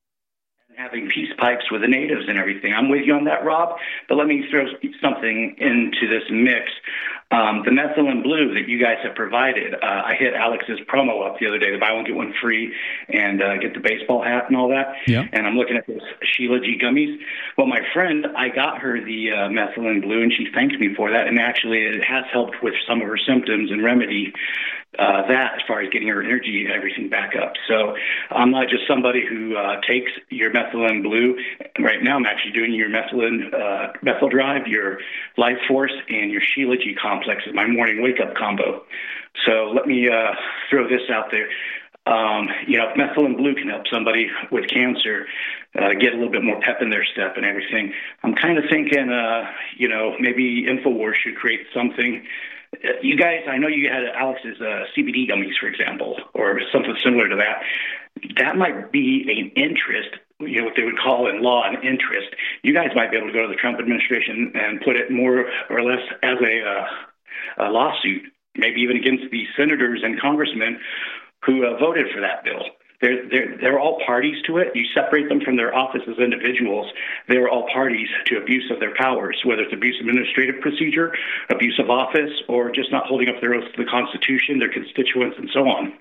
Having peace pipes with the natives and everything. I'm with you on that, Rob. But let me throw something into this mix. Um, the methylene blue that you guys have provided, uh, I hit Alex's promo up the other day, the buy one, get one free, and uh, get the baseball hat and all that. Yeah. And I'm looking at those Sheila G gummies. Well, my friend, I got her the uh, methylene blue, and she thanked me for that. And actually, it has helped with some of her symptoms and remedy uh, that as far as getting her energy and everything back up. So I'm not just somebody who uh, takes your methylene blue. Right now, I'm actually doing your methylene uh, methyl drive, your life force, and your Sheila G complex is my morning wake-up combo. So let me uh, throw this out there. Um, you know, if methylene blue can help somebody with cancer uh, get a little bit more pep in their step and everything, I'm kind of thinking, uh, you know, maybe InfoWars should create something. Uh, you guys, I know you had Alex's uh, C B D gummies, for example, or something similar to that. That might be an interest, you know, what they would call in law an interest. You guys might be able to go to the Trump administration and put it more or less as a, uh, a lawsuit, maybe even against the senators and congressmen who uh, voted for that bill. They're, they're, they're all parties to it. You separate them from their office as individuals. They're all parties to abuse of their powers, whether it's abuse of administrative procedure, abuse of office, or just not holding up their oath to the Constitution, their constituents, and so on.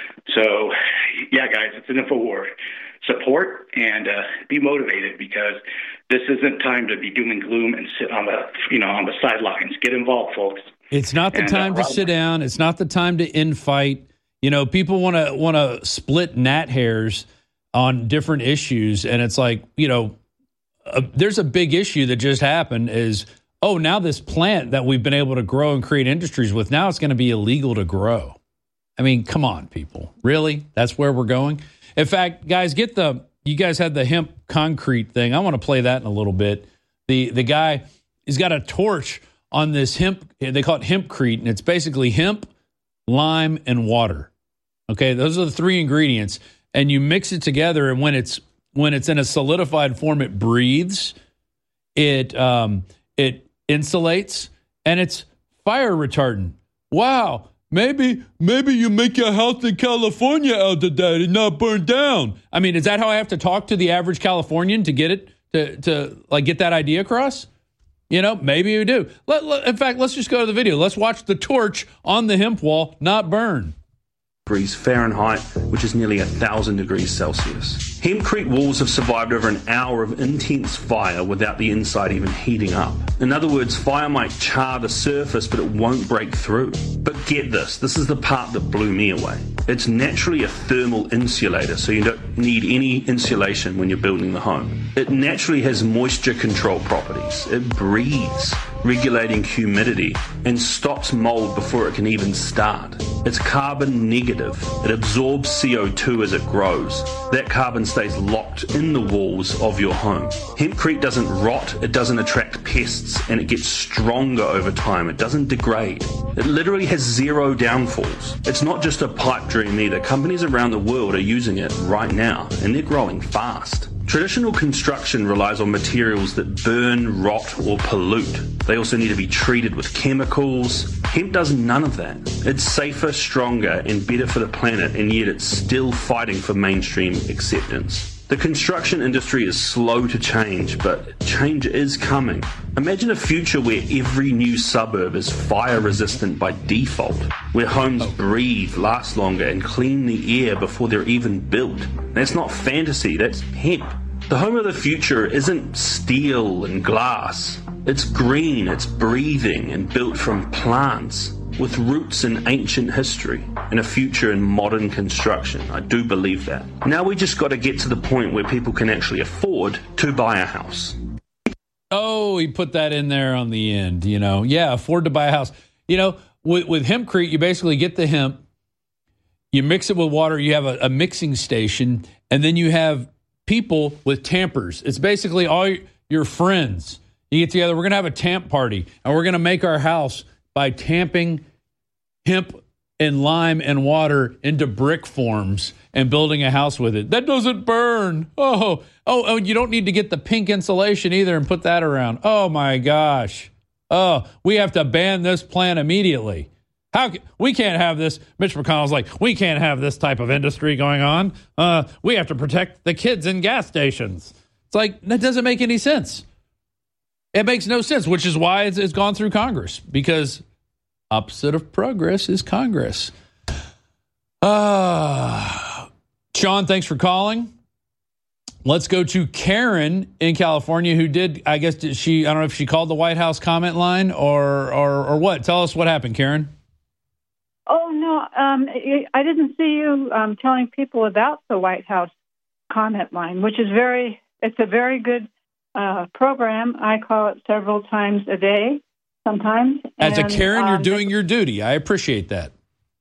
So, yeah, guys, it's an InfoWar. Support and uh, be motivated, because this isn't time to be doom and gloom and sit on the, you know, on the sidelines. Get involved, folks. It's not the and, time uh, to Rob- sit down. It's not the time to infight. You know, people want to want to split gnat hairs on different issues, and it's like, you know, uh, there's a big issue that just happened is, oh, now this plant that we've been able to grow and create industries with, now it's going to be illegal to grow. I mean, come on, people. Really? That's where we're going? In fact, guys, get the, you guys had the hemp concrete thing. I want to play that in a little bit. The the guy, he's got a torch on this hemp, they call it hempcrete, and it's basically hemp, lime, and water. Okay, those are the three ingredients, and you mix it together, and when it's when it's in a solidified form, it breathes, it um, it insulates, and it's fire retardant. Wow, maybe maybe you make your house in California out of that and not burn down. I mean, is that how I have to talk to the average Californian to get it to to like get that idea across? You know, maybe you do. Let, let, in fact, let's just go to the video. Let's watch the torch on the hemp wall not burn. Degrees Fahrenheit, which is nearly a thousand degrees Celsius. Hempcrete walls have survived over an hour of intense fire without the inside even heating up. In other words, fire might char the surface, but it won't break through. But get this, this is the part that blew me away. It's naturally a thermal insulator, so you don't need any insulation when you're building the home. It naturally has moisture control properties. It breathes, regulating humidity, and stops mold before it can even start. It's carbon negative. It absorbs C O two as it grows. That carbon stays locked in the walls of your home. Hempcrete doesn't rot, it doesn't attract pests, and it gets stronger over time. It doesn't degrade. It literally has zero downfalls. It's not just a pipe dream either. Companies around the world are using it right now, and they're growing fast. Traditional construction relies on materials that burn, rot, or pollute. They also need to be treated with chemicals. Hemp does none of that. It's safer, stronger, and better for the planet, and yet it's still fighting for mainstream acceptance. The construction industry is slow to change, but change is coming. Imagine a future where every new suburb is fire resistant by default, where homes breathe, last longer, and clean the air before they're even built. That's not fantasy, that's hemp. The home of the future isn't steel and glass. It's green, it's breathing, and built from plants, with roots in ancient history and a future in modern construction. I do believe that. Now we just got to get to the point where people can actually afford to buy a house. Oh, he put that in there on the end, you know. Yeah, afford to buy a house. You know, with, with hempcrete, you basically get the hemp, you mix it with water, you have a, a mixing station, and then you have people with tampers. It's basically all your, your friends. You get together, we're going to have a tamp party, and we're going to make our house by tamping hemp and lime and water into brick forms and building a house with it. That doesn't burn. Oh, oh, oh, you don't need to get the pink insulation either and put that around. Oh, my gosh. Oh, we have to ban this plan immediately. How we can't have this. Mitch McConnell's like, we can't have this type of industry going on. Uh, we have to protect the kids in gas stations. It's like, that doesn't make any sense. It makes no sense, which is why it's, it's gone through Congress, because opposite of progress is Congress. Uh, Sean, thanks for calling. Let's go to Karen in California, who did, I guess, did she, I don't know if she called the White House comment line or, or, or what. Tell us what happened, Karen. Oh, no, um, I didn't see you um, telling people about the White House comment line, which is very, it's a very good uh, program. I call it several times a day, sometimes. As and, a Karen, you're um, doing your duty. I appreciate that.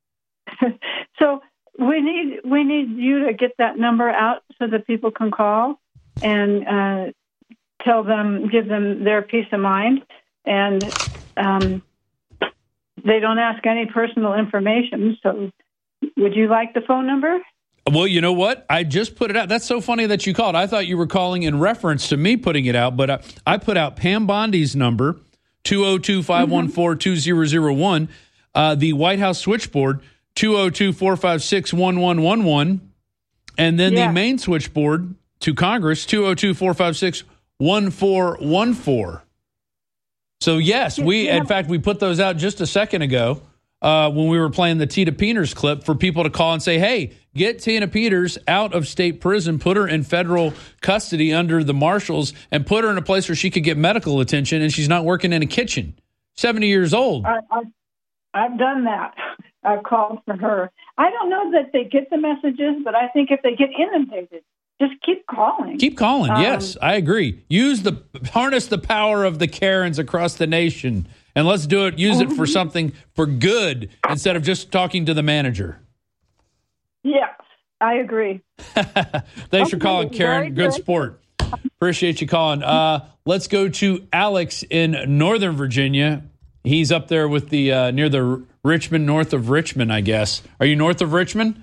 So we need we need you to get that number out so that people can call and uh, tell them, give them their peace of mind, and um, they don't ask any personal information. So, would you like the phone number? Well, you know what? I just put it out. That's so funny that you called. I thought you were calling in reference to me putting it out, but I, I put out Pam Bondi's number, two oh two, five one four, two oh oh one, uh, the White House switchboard, two oh two, four five six, one one one one, and then yeah. the main switchboard to Congress, two oh two, four five six, one four one four. So, yes, we yeah. in fact, we put those out just a second ago uh, when we were playing the Tina Peters clip for people to call and say, hey, get Tina Peters out of state prison, put her in federal custody under the marshals, and put her in a place where she could get medical attention and she's not working in a kitchen. seventy years old. I, I, I've done that. I've called for her. I don't know that they get the messages, but I think if they get inundated, just keep calling. Keep calling. Um, yes, I agree. Use the harness the power of the Karens across the nation, and let's do it. Use it for something for good instead of just talking to the manager. Yes, I agree. Thanks okay, for calling, Karen. Good. good sport. Appreciate you calling. Uh, let's go to Alex in Northern Virginia. He's up there with the uh, near the Richmond, north of Richmond, I guess. Are you north of Richmond?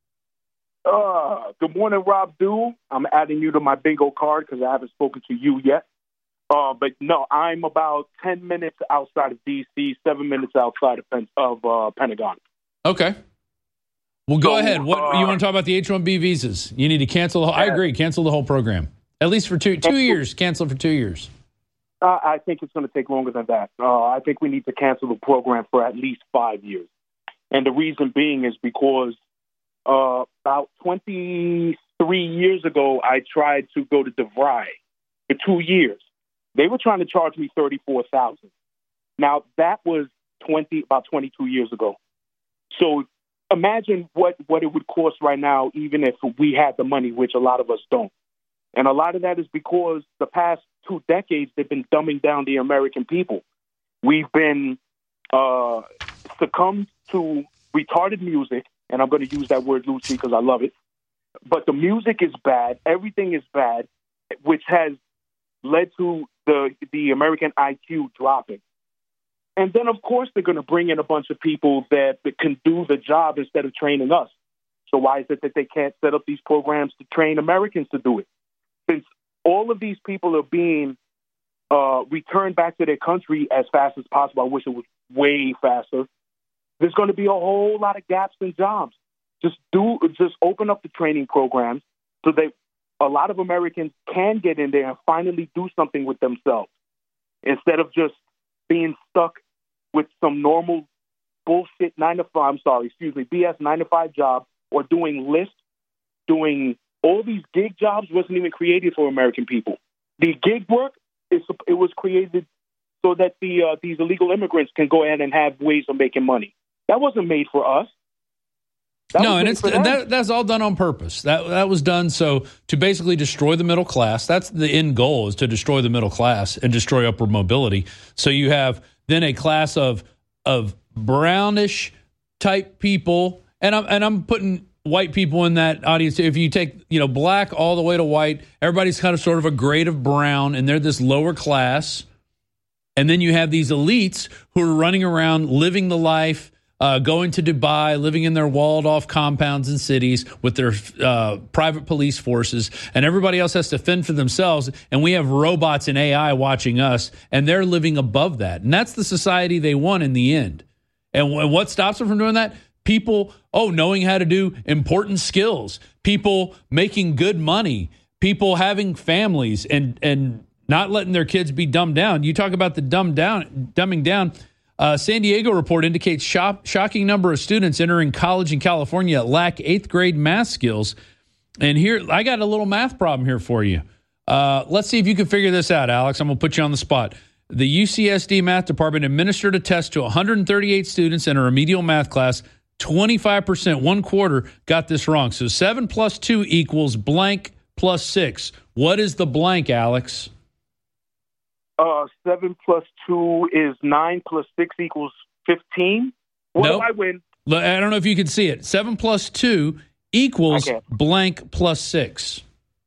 Uh, good morning, Rob Dew. I'm adding you to my bingo card because I haven't spoken to you yet. Uh, but no, I'm about ten minutes outside of D C, seven minutes outside of, Pen- of uh, Pentagon. Okay. Well, go so, ahead. What uh, you want to talk about the H one B visas? You need to cancel. The whole, I agree. Cancel the whole program. At least for two two years. Cancel for two years. Uh, I think it's going to take longer than that. Uh, I think we need to cancel the program for at least five years. And the reason being is because uh, about twenty-three years ago, I tried to go to DeVry for two years. They were trying to charge me thirty-four thousand dollars. Now, that was twenty about twenty-two years ago. So imagine what, what it would cost right now, even if we had the money, which a lot of us don't. And a lot of that is because the past two decades, they've been dumbing down the American people. We've been uh, succumbed to retarded music, and I'm going to use that word loosely because I love it. But the music is bad. Everything is bad, which has led to the the American I Q dropping. And then, of course, they're going to bring in a bunch of people that, that can do the job instead of training us. So why is it that they can't set up these programs to train Americans to do it? Since all of these people are being uh, returned back to their country as fast as possible, I wish it was way faster, there's going to be a whole lot of gaps in jobs. Just do, just open up the training programs so that a lot of Americans can get in there and finally do something with themselves instead of just being stuck with some normal bullshit nine to five, I'm sorry, excuse me, B S nine to five job, or doing lists, doing all these gig jobs wasn't even created for American people. The gig work, is it was created so that the uh, these illegal immigrants can go ahead and have ways of making money. That wasn't made for us. That no, and it's that, that's all done on purpose. That that was done so to basically destroy the middle class. That's the end goal, is to destroy the middle class and destroy upward mobility. So you have then a class of of brownish type people, and I'm and I'm putting white people in that audience. If you take, you know, black all the way to white, everybody's kind of sort of a grade of brown, and they're this lower class. And then you have these elites who are running around living the life, uh, going to Dubai, living in their walled-off compounds and cities with their uh, private police forces, and everybody else has to fend for themselves, and we have robots and A I watching us, and they're living above that. And that's the society they want in the end. And, w- and what stops them from doing that? People, oh, knowing how to do important skills, people making good money, people having families and and not letting their kids be dumbed down. You talk about the dumb down, dumbing down. Uh, San Diego report indicates shop, shocking number of students entering college in California lack eighth grade math skills. And here, I got a little math problem here for you. Uh, let's see if you can figure this out, Alex. I'm going to put you on the spot. The U C S D math department administered a test to one hundred thirty-eight students in a remedial math class. twenty-five percent, one quarter, got this wrong. So seven plus two equals blank plus six. What is the blank, Alex? Uh, seven plus two is nine plus six equals fifteen. What nope. do I win? I don't know if you can see it. Seven plus two equals okay. blank plus six.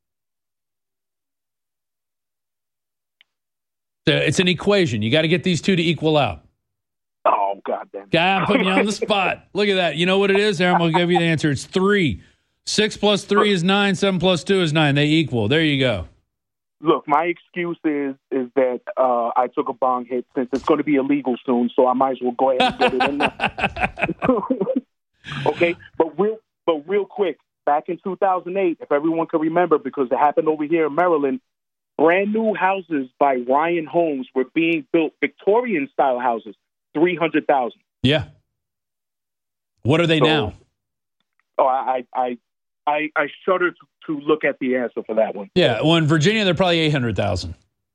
So it's an equation. You got to get these two to equal out. Oh, God damn. Guy, I'm putting you on the spot. Look at that. You know what it is? There, I'm going to give you the answer. It's three. Six plus three is nine. Seven plus two is nine. They equal. There you go. Look, my excuse is is that uh, I took a bong hit since it's going to be illegal soon, so I might as well go ahead and get it in there. Okay, but real but real quick, back in two thousand eight, if everyone can remember, because it happened over here in Maryland, brand new houses by Ryan Homes were being built, Victorian style houses, three hundred thousand. Yeah. What are they so, now? Oh, I I I, I shudder to, to look at the answer for that one. Yeah, well, in Virginia, they're probably eight hundred thousand.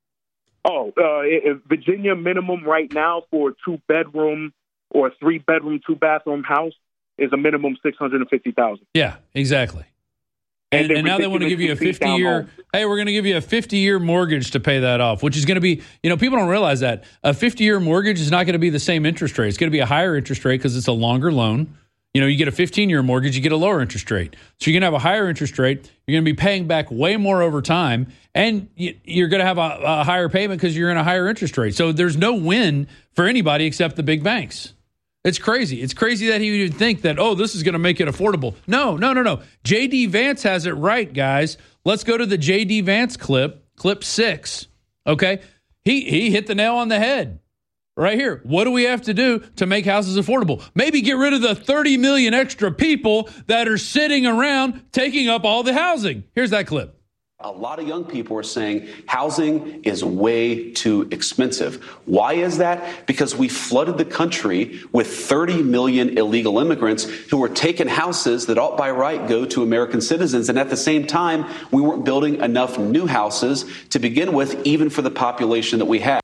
Oh, uh, it, Virginia minimum right now for a two-bedroom or three-bedroom, two-bathroom house is a minimum six hundred fifty thousand. Yeah, exactly. And, and, and now they want to give you a fifty-year, hey, we're going to give you a fifty-year mortgage to pay that off, which is going to be, you know, people don't realize that. A fifty-year mortgage is not going to be the same interest rate. It's going to be a higher interest rate because it's a longer loan. You know, you get a fifteen-year mortgage, you get a lower interest rate. So you're going to have a higher interest rate. You're going to be paying back way more over time, and you're going to have a, a higher payment because you're in a higher interest rate. So there's no win for anybody except the big banks. It's crazy. It's crazy that he would think that, oh, this is going to make it affordable. No, no, no, no. J D. Vance has it right, guys. Let's go to the J D. Vance clip, clip six, okay? He he hit the nail on the head. Right here. What do we have to do to make houses affordable? Maybe get rid of the thirty million extra people that are sitting around taking up all the housing. Here's that clip. A lot of young people are saying housing is way too expensive. Why is that? Because we flooded the country with thirty million illegal immigrants who were taking houses that ought by right go to American citizens. And at the same time, we weren't building enough new houses to begin with, even for the population that we had.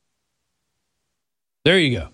There you go.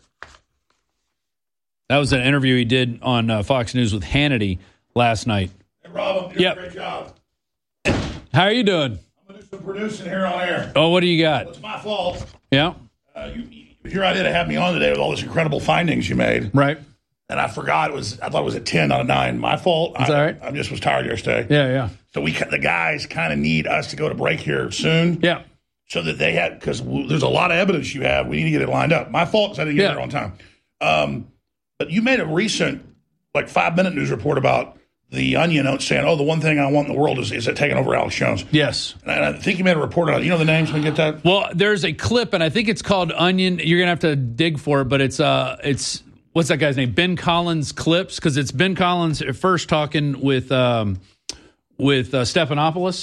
That was an interview he did on uh, Fox News with Hannity last night. Hey, Rob, I'm doing yep. a great job. How are you doing? I'm going to do some producing here on air. Oh, what do you got? Well, it's my fault. Yeah. Uh, you, you, your idea to have me on today with all these incredible findings you made. Right. And I forgot it was, I thought it was a ten out of nine. My fault. That's I, all right. I just was tired yesterday. Yeah, yeah. So we, the guys kind of need us to go to break here soon. Yeah. So that they had, because w- there's a lot of evidence you have. We need to get it lined up. My fault because I didn't get yeah. there on time. Um, but you made a recent, like, five-minute news report about the Onion saying, oh, the one thing I want in the world is, is it taking over Alex Jones. Yes. And I think you made a report on it. You know the names? Can we get that? Well, there's a clip, and I think it's called Onion. You're going to have to dig for it, but it's, uh, it's what's that guy's name? Ben Collins Clips, because it's Ben Collins at first talking with, um, with uh, Stephanopoulos.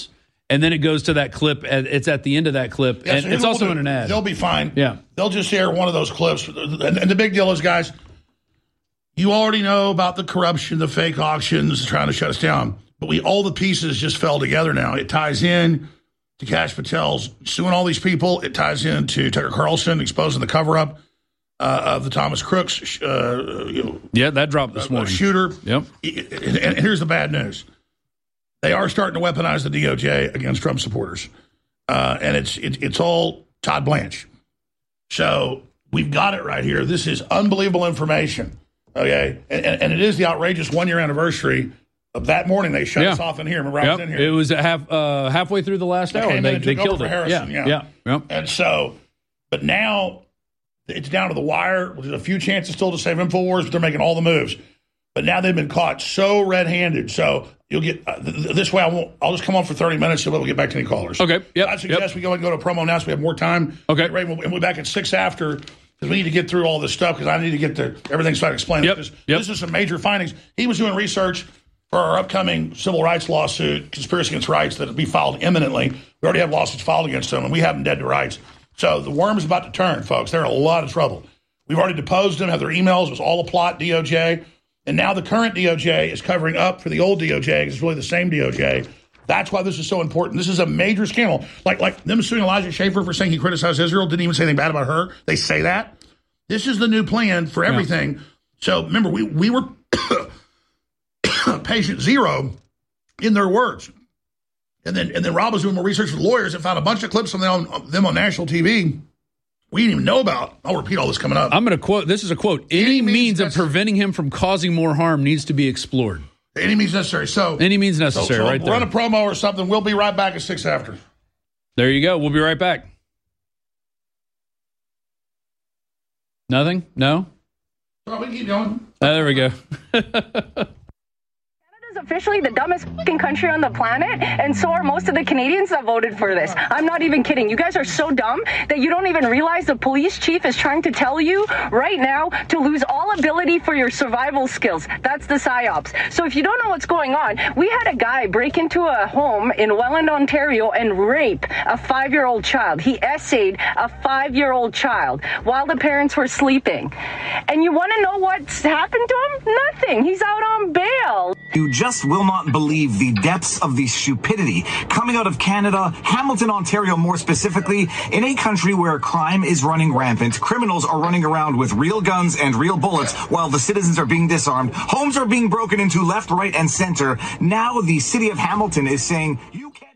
and then it goes to that clip. And it's at the end of that clip, Yeah, and so it's here's what also we'll in do. an ad. They'll be fine. Yeah. They'll just share one of those clips. And, and the big deal is, guys, you already know about the corruption, the fake auctions, trying to shut us down. But we all the pieces just fell together now. It ties in to Kash Patel's suing all these people. It ties into Tucker Carlson exposing the cover-up uh, of the Thomas Crooks uh, you know, yeah, that dropped this uh, morning. shooter. Yep. And, and here's the bad news. They are starting to weaponize the D O J against Trump supporters. Uh, and it's it, it's all Todd Blanche. So we've got it right here. This is unbelievable information. Okay. And, and, and it is the outrageous one-year anniversary of that morning. They shut Yeah. us off in here. Remember, I Yep. was in here. It was a half uh, halfway through the last They hour. came They, in and they took killed over it. for Harrison, yeah. yeah. Yeah. Yep. And so, but now it's down to the wire. There's a few chances still to save InfoWars, but they're making all the moves. But now they've been caught so red-handed. So you'll get uh, th- this way. I won't. I'll just come on for thirty minutes so we'll get back to any callers. Okay. Yep. I suggest Yep. we go and go to a promo now so we have more time. Okay. Right, and we'll be back at six after because we need to get through all this stuff because I need to get to everything so I can explain Yep. it. 'Cause Yep. This is some major findings. He was doing research for our upcoming civil rights lawsuit, conspiracy against rights, that will be filed imminently. We already have lawsuits filed against them, and we have them dead to rights. So the worm is about to turn, folks. They're in a lot of trouble. We've already deposed them, have their emails. It was all a plot, D O J. And now the current D O J is covering up for the old D O J because it's really the same D O J. That's why this is so important. This is a major scandal. Like like them suing Elijah Schaffer for saying he criticized Israel, didn't even say anything bad about her. They say that. This is the new plan for everything. Yeah. So remember, we, we were patient zero in their words. And then and then Rob was doing more research with lawyers and found a bunch of clips from them on, them on national T V we didn't even know about. I'll repeat all this coming up. I'm going to quote. This is a quote. Any, Any means, means of preventing him from causing more harm needs to be explored. Any means necessary. So Any means necessary, so, so right run there. a promo or something. We'll be right back at six after. There you go. We'll be right back. Nothing? No? Oh, we can keep going. Uh, there we go. Officially the dumbest fucking country on the planet, and so are most of the Canadians that voted for this. I'm not even kidding. You guys are so dumb that you don't even realize the police chief is trying to tell you right now to lose all ability for your survival skills. That's the psyops. So if you don't know what's going on, we had a guy break into a home in Welland, Ontario and rape a five-year-old child. He essayed a five-year-old child while the parents were sleeping. And you want to know what's happened to him? Nothing. He's out on bail. You just will not believe the depths of the stupidity coming out of Canada, Hamilton, Ontario more specifically, in a country where crime is running rampant, criminals are running around with real guns and real bullets while the citizens are being disarmed, homes are being broken into left, right, and center. Now the city of Hamilton is saying, you can't.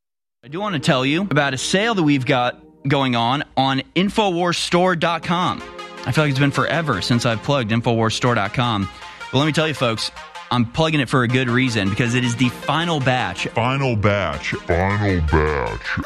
I do want to tell you about a sale that we've got going on on Infowars Store dot com. I feel like it's been forever since I've plugged Infowars Store dot com. But let me tell you, folks, I'm plugging it for a good reason, because it is the final batch. Final batch. Final batch.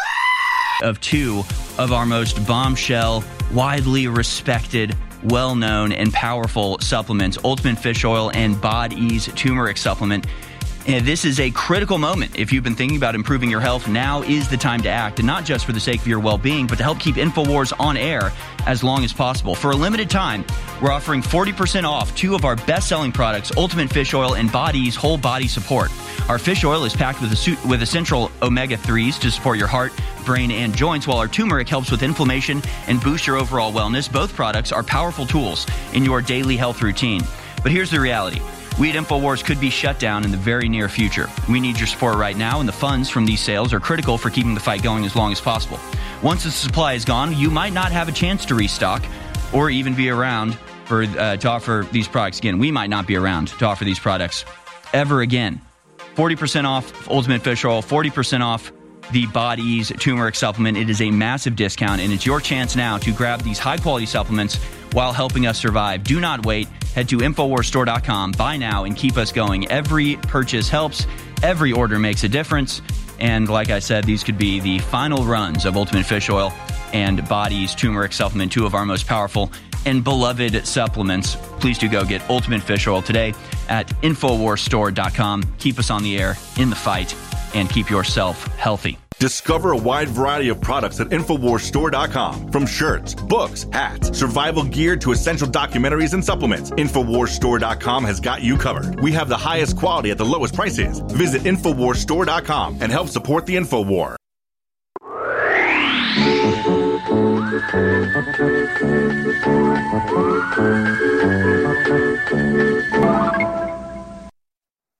Of two of our most bombshell, widely respected, well-known, and powerful supplements, Ultimate Fish Oil and Bod Ease Turmeric Supplement. And this is a critical moment. If you've been thinking about improving your health, now is the time to act, and not just for the sake of your well-being, but to help keep InfoWars on air as long as possible. For a limited time, we're offering forty percent off two of our best-selling products, Ultimate Fish Oil and Bod Ease Whole Body Support. Our fish oil is packed with, a, with essential omega threes to support your heart, brain, and joints, while our turmeric helps with inflammation and boost your overall wellness. Both products are powerful tools in your daily health routine. But here's the reality. We at InfoWars could be shut down in the very near future. We need your support right now, and the funds from these sales are critical for keeping the fight going as long as possible. Once the supply is gone, you might not have a chance to restock or even be around for uh, to offer these products again. We might not be around to offer these products ever again. forty percent off Ultimate Fish Oil, forty percent off the Bod Ease Turmeric Supplement. It is a massive discount, and it's your chance now to grab these high-quality supplements while helping us survive. Do not wait. Head to Infowars Store dot com. Buy now and keep us going. Every purchase helps. Every order makes a difference. And like I said, these could be the final runs of Ultimate Fish Oil and Bod Ease Turmeric Supplement, two of our most powerful and beloved supplements. Please do go get Ultimate Fish Oil today at Infowars Store dot com. Keep us on the air in the fight. and keep yourself healthy. Discover a wide variety of products at Infowars Store dot com. From shirts, books, hats, survival gear to essential documentaries and supplements, Infowars Store dot com has got you covered. We have the highest quality at the lowest prices. Visit Infowars Store dot com and help support the InfoWar.